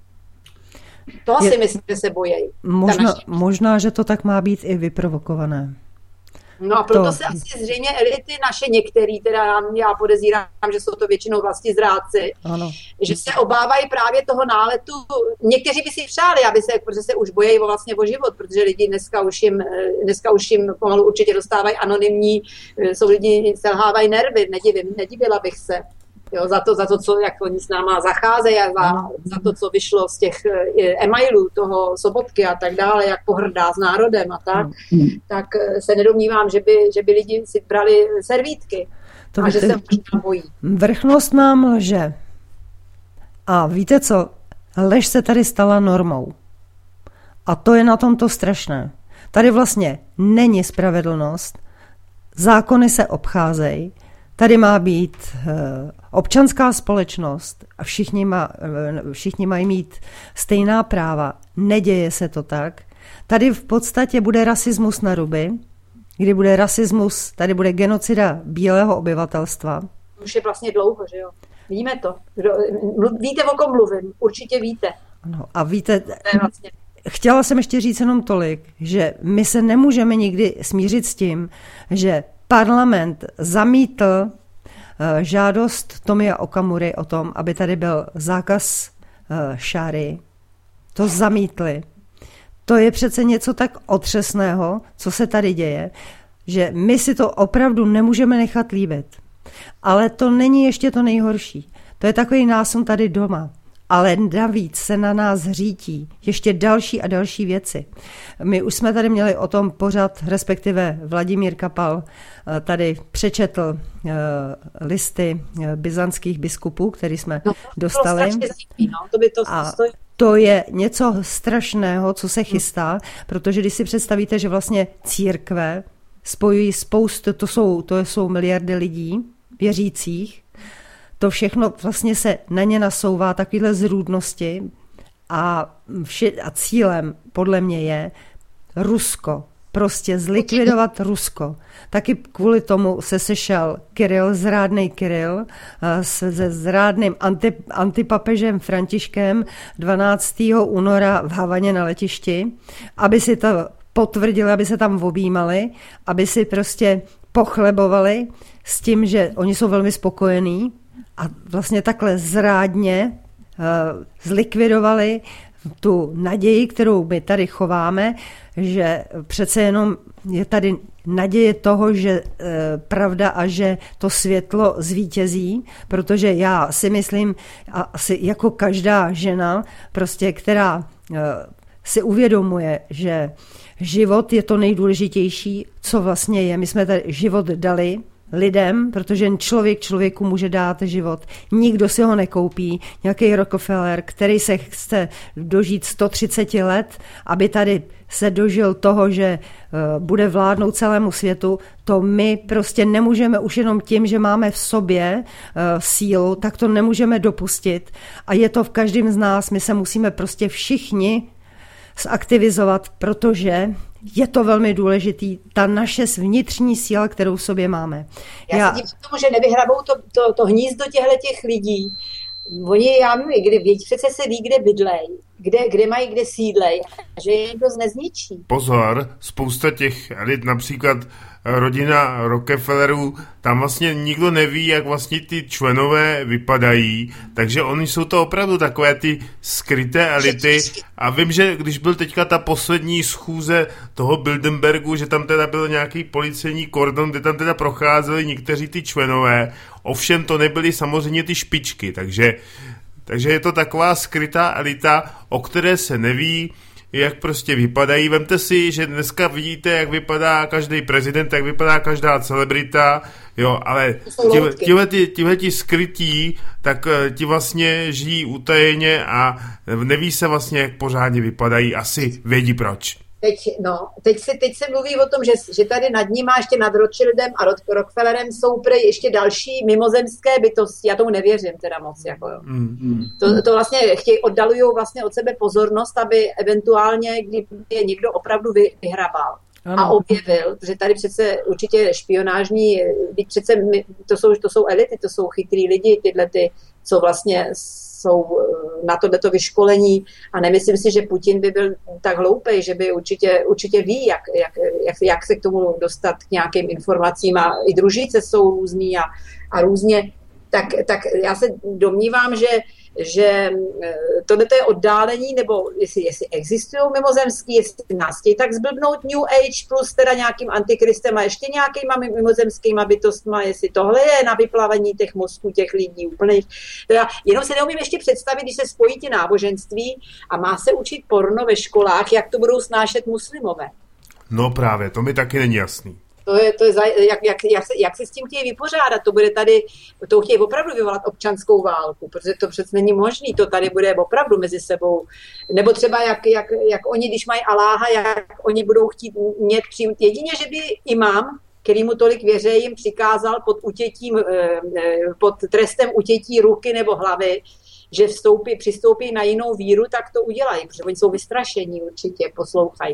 To si myslím, že se bojí. Možná, možná, že to tak má být i vyprovokované. No a proto to... se asi zřejmě elity naše některý, teda já podezírám, že jsou to většinou vlastně zrádci, ano. Že se obávají právě toho náletu. Někteří by si přáli, aby se, protože se už bojejí vlastně o život, protože lidi dneska už jim, dneska už jim pomalu určitě dostávají anonymní, jsou lidi, selhávají nervy, nedivím, nedivila bych se. Jo, za to, za to, co, jak oni s náma zacházejí a za, za to, co vyšlo z těch e-mailů toho Sobotky a tak dále, jak pohrdá s národem a tak, tak se nedomnívám, že by, že by lidi si brali servítky to a že se možná bojí. Vrchnost nám lže. A víte co? Lež se tady stala normou. A to je na tom to strašné. Tady vlastně není spravedlnost, zákony se obcházejí, tady má být občanská společnost a všichni, má, všichni mají mít stejná práva. Neděje se to tak. Tady v podstatě bude rasismus na ruby, kdy bude rasismus, tady bude genocida bílého obyvatelstva. Už je vlastně dlouho, že jo? Víme to. Víte, o kom mluvím. Určitě víte. Ano, a víte, vlastně... chtěla jsem ještě říct jenom tolik, že my se nemůžeme nikdy smířit s tím, že parlament zamítl žádost Tomia Okamury o tom, aby tady byl zákaz šáry. To zamítli. To je přece něco tak otřesného, co se tady děje, že my si to opravdu nemůžeme nechat líbit. Ale to není ještě to nejhorší. To je takový násun tady doma. Ale navíc se na nás řítí ještě další a další věci. My už jsme tady měli o tom pořad, respektive Vladimír Kapal tady přečetl listy byzantských biskupů, který jsme no, dostali. Zajímavý, no. To by to a to je něco strašného, co se chystá, protože když si představíte, že vlastně církve spojují spoustu, to jsou, to jsou miliardy lidí, věřících, to všechno vlastně se na ně nasouvá takovéhle zrůdnosti a, vše, a cílem podle mě je Rusko. Prostě zlikvidovat Rusko. Taky kvůli tomu se sešel Kiril, zrádnej Kiril, se zrádným anti, antipapežem Františkem dvanáctého února v Havaně na letišti, aby si to potvrdili, aby se tam objímali, aby si prostě pochlebovali s tím, že oni jsou velmi spokojení, a vlastně takhle zrádně uh, zlikvidovali tu naději, kterou my tady chováme, že přece jenom je tady naděje toho, že uh, pravda a že to světlo zvítězí, protože já si myslím, a asi jako každá žena, prostě, která uh, si uvědomuje, že život je to nejdůležitější, co vlastně je. My jsme tady život dali lidem, protože jen člověk člověku může dát život. Nikdo si ho nekoupí. Nějaký Rockefeller, který se chce dožít sto třicet let, aby tady se dožil toho, že uh, bude vládnout celému světu, to my prostě nemůžeme už jenom tím, že máme v sobě uh, sílu, tak to nemůžeme dopustit. A je to v každém z nás. My se musíme prostě všichni zaktivizovat, protože je to velmi důležitý, ta naše vnitřní síla, kterou v sobě máme. Já, já... se dívám tomu, že nevyhrabou to, to, to hnízdo těchto těch lidí. Oni, já nevím, kde, věď, přece se ví, kde bydlej, kde, kde mají, kde sídlej, že je nikdo nezničí. Pozor, spousta těch elit, například rodina Rockefellerů, tam vlastně nikdo neví, jak vlastně ty členové vypadají, takže oni jsou to opravdu takové ty skryté elity a vím, že když byl teďka ta poslední schůze toho Bilderbergu, že tam teda byl nějaký policejní kordon, kde tam teda procházeli někteří ty členové, ovšem to nebyly samozřejmě ty špičky, takže, takže je to taková skrytá elita, o které se neví, jak prostě vypadají. Vemte si, že dneska vidíte, jak vypadá každý prezident, jak vypadá každá celebrita, jo, ale tihle ti skrytí, tak ti vlastně žijí utajeně a neví se vlastně, jak pořádně vypadají, asi vědí proč. Teď, no, teď, se, teď se mluví o tom, že, že tady nad ním, ještě nad Rothschildem a Rockefellerem jsou prej ještě další mimozemské bytosti. Já tomu nevěřím teda moc. Jako, jo. Mm. To, to vlastně chtějí, oddalují vlastně od sebe pozornost, aby eventuálně, kdyby je někdo opravdu vy, vyhrabal ano. a objevil, že tady přece určitě špionážní, přece my, to, jsou, to jsou elity, to jsou chytrý lidi, tyhle ty, co vlastně jsou na tohleto vyškolení a nemyslím si, že Putin by byl tak hloupej, že by určitě, určitě ví, jak, jak, jak, jak se k tomu dostat k nějakým informacím a i družice jsou různý a, a různě, tak, tak já se domnívám, že, že tohleto je oddálení, nebo jestli, jestli existují mimozemský, jestli nás chtějí tak zblbnout New Age plus teda nějakým antikristem a ještě nějakýma mimozemskýma bytostma, jestli tohle je na vyplavení těch mozků těch lidí úplně. Teda, jenom se neumím ještě představit, když se spojí ty náboženství a má se učit porno ve školách, jak to budou snášet muslimové. No právě, to mi taky není jasný. To je, to je jak, jak, jak, se, jak se s tím chtějí vypořádat, to bude tady, to chtějí opravdu vyvolat občanskou válku, protože to přece není možný, to tady bude opravdu mezi sebou. Nebo třeba jak, jak, jak oni, když mají Aláha, jak oni budou chtít mět přijmout. Jedině, že by imám, který mu tolik věří, jim přikázal pod, utětím, pod trestem utětí ruky nebo hlavy, že vstoupí, přistoupí na jinou víru, tak to udělají, protože oni jsou vystrašení určitě, poslouchají.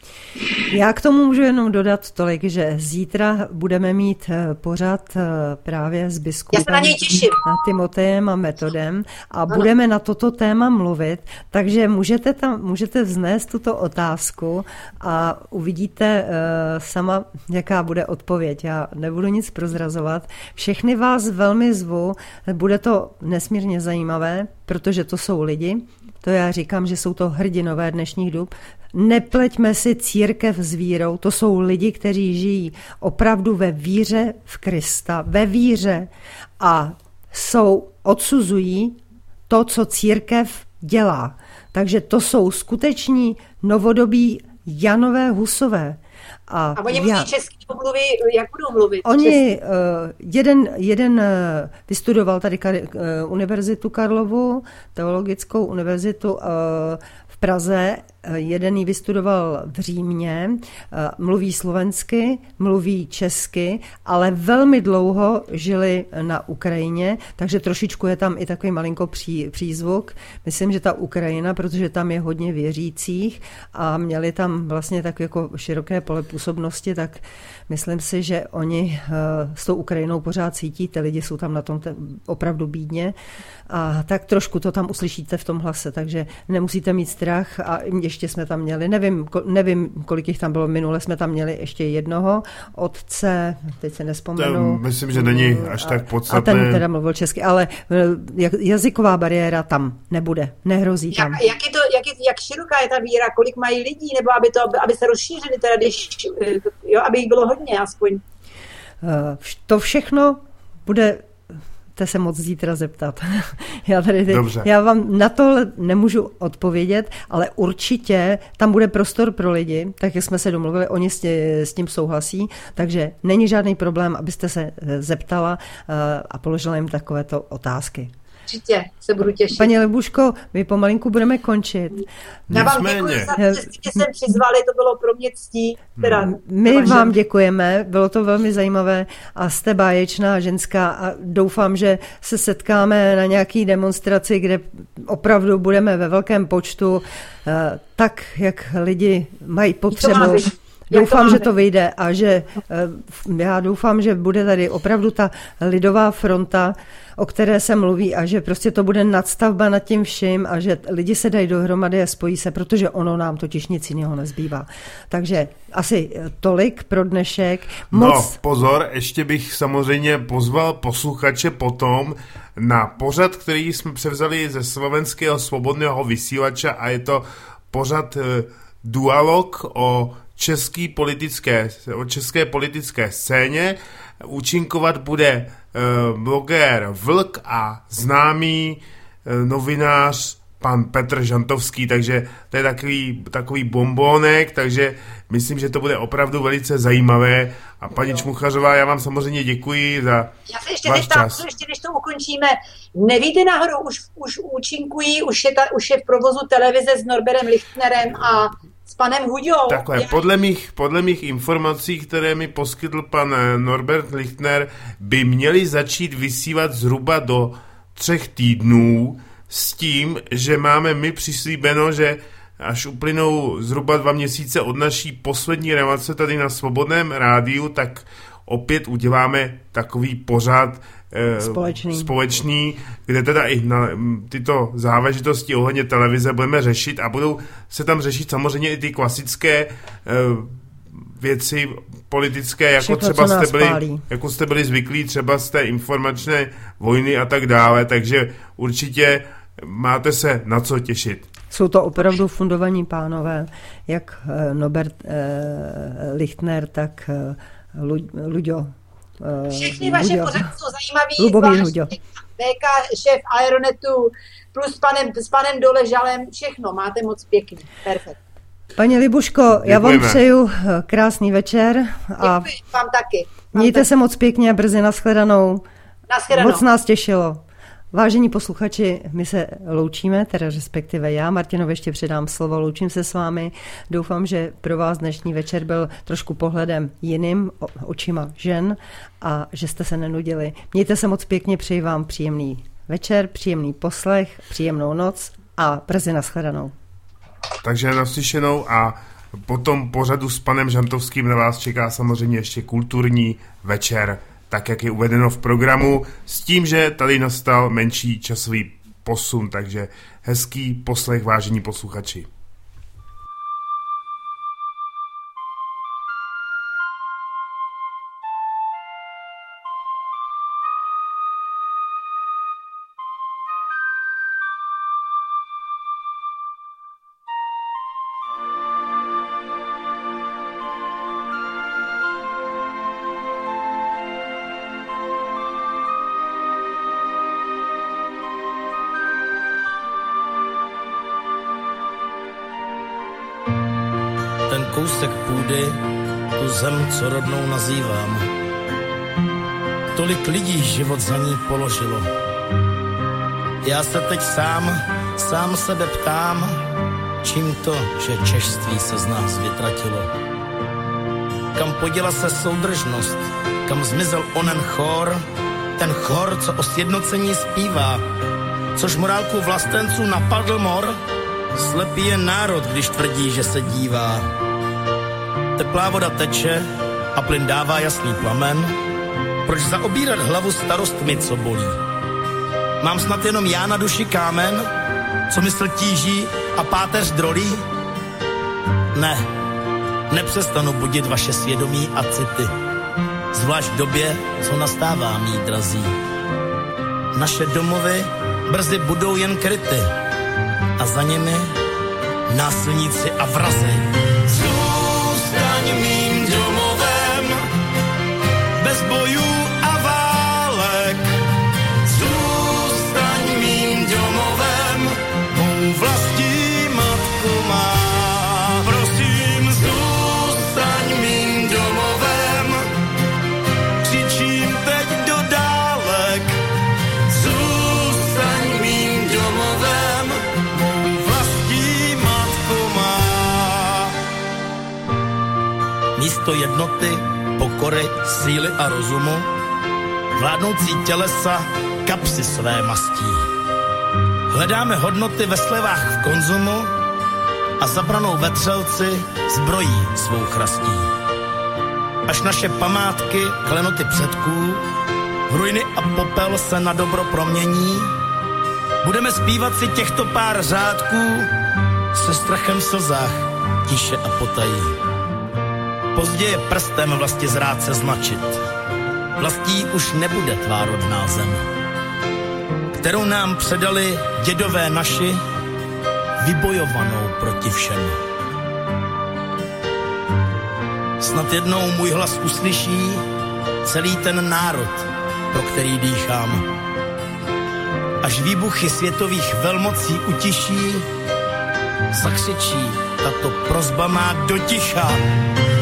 Já k tomu můžu jenom dodat tolik, že zítra budeme mít pořad právě s biskupem Timotejem a Metodem a ano. budeme na toto téma mluvit, takže můžete tam, můžete vznést tuto otázku a uvidíte uh, sama, jaká bude odpověď. Já nebudu nic prozrazovat. Všechny vás velmi zvu, bude to nesmírně zajímavé, protože to jsou lidi, to já říkám, že jsou to hrdinové dnešních dob. Nepleťme si církev s vírou, to jsou lidi, kteří žijí opravdu ve víře v Krista, ve víře a jsou, odsuzují to, co církev dělá. Takže to jsou skuteční novodobí Janové Husové. A, a oni mluví česky, mluví, jak budou mluvit? Oni, uh, jeden, jeden uh, vystudoval tady uh, Univerzitu Karlovu, teologickou univerzitu uh, v Praze, jeden ji vystudoval v Římě, mluví slovensky, mluví česky, ale velmi dlouho žili na Ukrajině, takže trošičku je tam i takový malinko pří, přízvuk. Myslím, že ta Ukrajina, protože tam je hodně věřících a měli tam vlastně tak jako široké pole působnosti, tak myslím si, že oni s tou Ukrajinou pořád cítí, ty lidi jsou tam na tom opravdu bídně a tak trošku to tam uslyšíte v tom hlase, takže nemusíte mít strach a ještě jsme tam měli, nevím, nevím, kolik jich tam bylo minule, jsme tam měli ještě jednoho otce, teď se nespomenu. Myslím, že není až tak podstatné. A ten teda mluvil česky, ale jazyková bariéra tam nebude, nehrozí tam. Jak, jak, je to, jak, je, jak široká je ta víra, kolik mají lidí, nebo aby, to, aby se rozšířili, teda, když, jo, aby jich bylo hodně aspoň. To všechno bude te se moc zítra zeptat. Já, tady teď, já vám na to nemůžu odpovědět, ale určitě tam bude prostor pro lidi, tak jak jsme se domluvili, oni s, tě, s tím souhlasí, takže není žádný problém, abyste se zeptala a položila jim takovéto otázky. Určitě se budu těšit. Paní Libuško, my pomalinku budeme končit. Já vám děkuji za to, že jste přizvali, to bylo pro mě ctí. Teda, my vám děkujeme, bylo to velmi zajímavé a jste báječná ženská a doufám, že se setkáme na nějaký demonstraci, kde opravdu budeme ve velkém počtu, tak, jak lidi mají potřebu. Doufám, že to vyjde a že já doufám, že bude tady opravdu ta lidová fronta. o které se mluví a že prostě to bude nadstavba nad tím vším a že lidi se dají dohromady a spojí se, protože ono nám totiž nic jiného nezbývá. Takže asi tolik pro dnešek. Moc... No, pozor, ještě bych samozřejmě pozval posluchače potom na pořad, který jsme převzali ze slovenského svobodného vysílača a je to pořad e, Dualog o české politické, o české politické scéně. Účinkovat bude e, bloger Vlk a známý e, novinář pan Petr Žantovský, takže to je takový, takový bombónek, takže myslím, že to bude opravdu velice zajímavé. A paní jo. Čmuchařová, já vám samozřejmě děkuji za já se ještě váš čas. Ještě než to ukončíme, nevíte náhodou, už, už účinkují, už je, ta, už je v provozu televize s Norbertem Lichtnerem a s panem Huďou. Takhle, já... podle mých, podle mých informací, které mi poskytl pan Norbert Lichtner, by měli začít vysílat zhruba do třech týdnů, s tím, že máme my přislíbeno, že až uplynou zhruba dva měsíce od naší poslední relace tady na Svobodném rádiu, tak opět uděláme takový pořad eh, společný. společný, kde teda i na tyto záležitosti ohledně televize budeme řešit a budou se tam řešit samozřejmě i ty klasické eh, věci politické, jako všechno, třeba jste byli, jako jste byli zvyklí třeba z té informačné vojny a tak dále, takže určitě máte se na co těšit. Jsou to opravdu fundovaní pánové, jak Norbert eh, Lichtner, tak eh, Luďo. Eh, Všichni vaše pořady jsou zajímaví. V K, šéf Aeronetu, plus s panem, s panem Doležalem, všechno máte moc pěkný. Perfekt. Paní Libuško, děkujeme. Já vám přeju krásný večer. A děkuji, vám taky. Vám mějte taky. se moc pěkně a brzy nashledanou. Nashledanou. Moc nás těšilo. Vážení posluchači, my se loučíme, teda respektive já, Martinovi ještě předám slovo, loučím se s vámi. Doufám, že pro vás dnešní večer byl trošku pohledem jiným, očima žen a že jste se nenudili. Mějte se moc pěkně, přeji vám příjemný večer, příjemný poslech, příjemnou noc a brzy nashledanou. Takže naslyšenou a potom pořadu s panem Žantovským na vás čeká samozřejmě ještě kulturní večer, tak jak je uvedeno v programu, s tím, že tady nastal menší časový posun, takže hezký poslech, vážení posluchači. Kousek půdy, tu zem, co rodnou nazývám. Tolik lidí život za ní položilo. Já se teď sám, sám sebe ptám, čím to, že češství se z nás vytratilo. Kam poděla se soudržnost, kam zmizel onen chor, ten chor, co o sjednocení zpívá, což morálku vlastenců napadl mor, slepý je národ, když tvrdí, že se dívá. Teplá voda teče a plyn dává jasný plamen. Proč zaobírat hlavu starostmi, co bolí? Mám snad jenom já na duši kámen, co mysl tíží a páteř drolí? Ne, nepřestanu budit vaše svědomí a city, zvlášť v době, co nastává, mý drazí. Naše domovy brzy budou jen kryty a za nimi násilníci a vrazi. Zůstaň mým domovem, bez bojů a válek. Zůstaň mým domovem, mou vlastní matku má. Prosím, zůstaň mým domovem, křičím teď do dálek. Zůstaň mým domovem, mou vlastní matku má. Místo jednoty, pokory, síly a rozumu, vládnoucí tělesa kapsy své mastí. Hledáme hodnoty ve slevách v konzumu a zabranou vetřelci zbrojí svou chrastí. Až naše památky, klenoty předků, v ruiny a popel se na dobro promění. Budeme zpívat si těchto pár řádků se strachem v slzách, tiše a potají. Později prstem vlastně zrád se značit. Vlastí už nebude tvá rodná zem, kterou nám předali dědové naši, vybojovanou proti všem. Snad jednou můj hlas uslyší celý ten národ, pro který dýchám. Až výbuchy světových velmocí utiší, zakřičí tato prosba má doticha.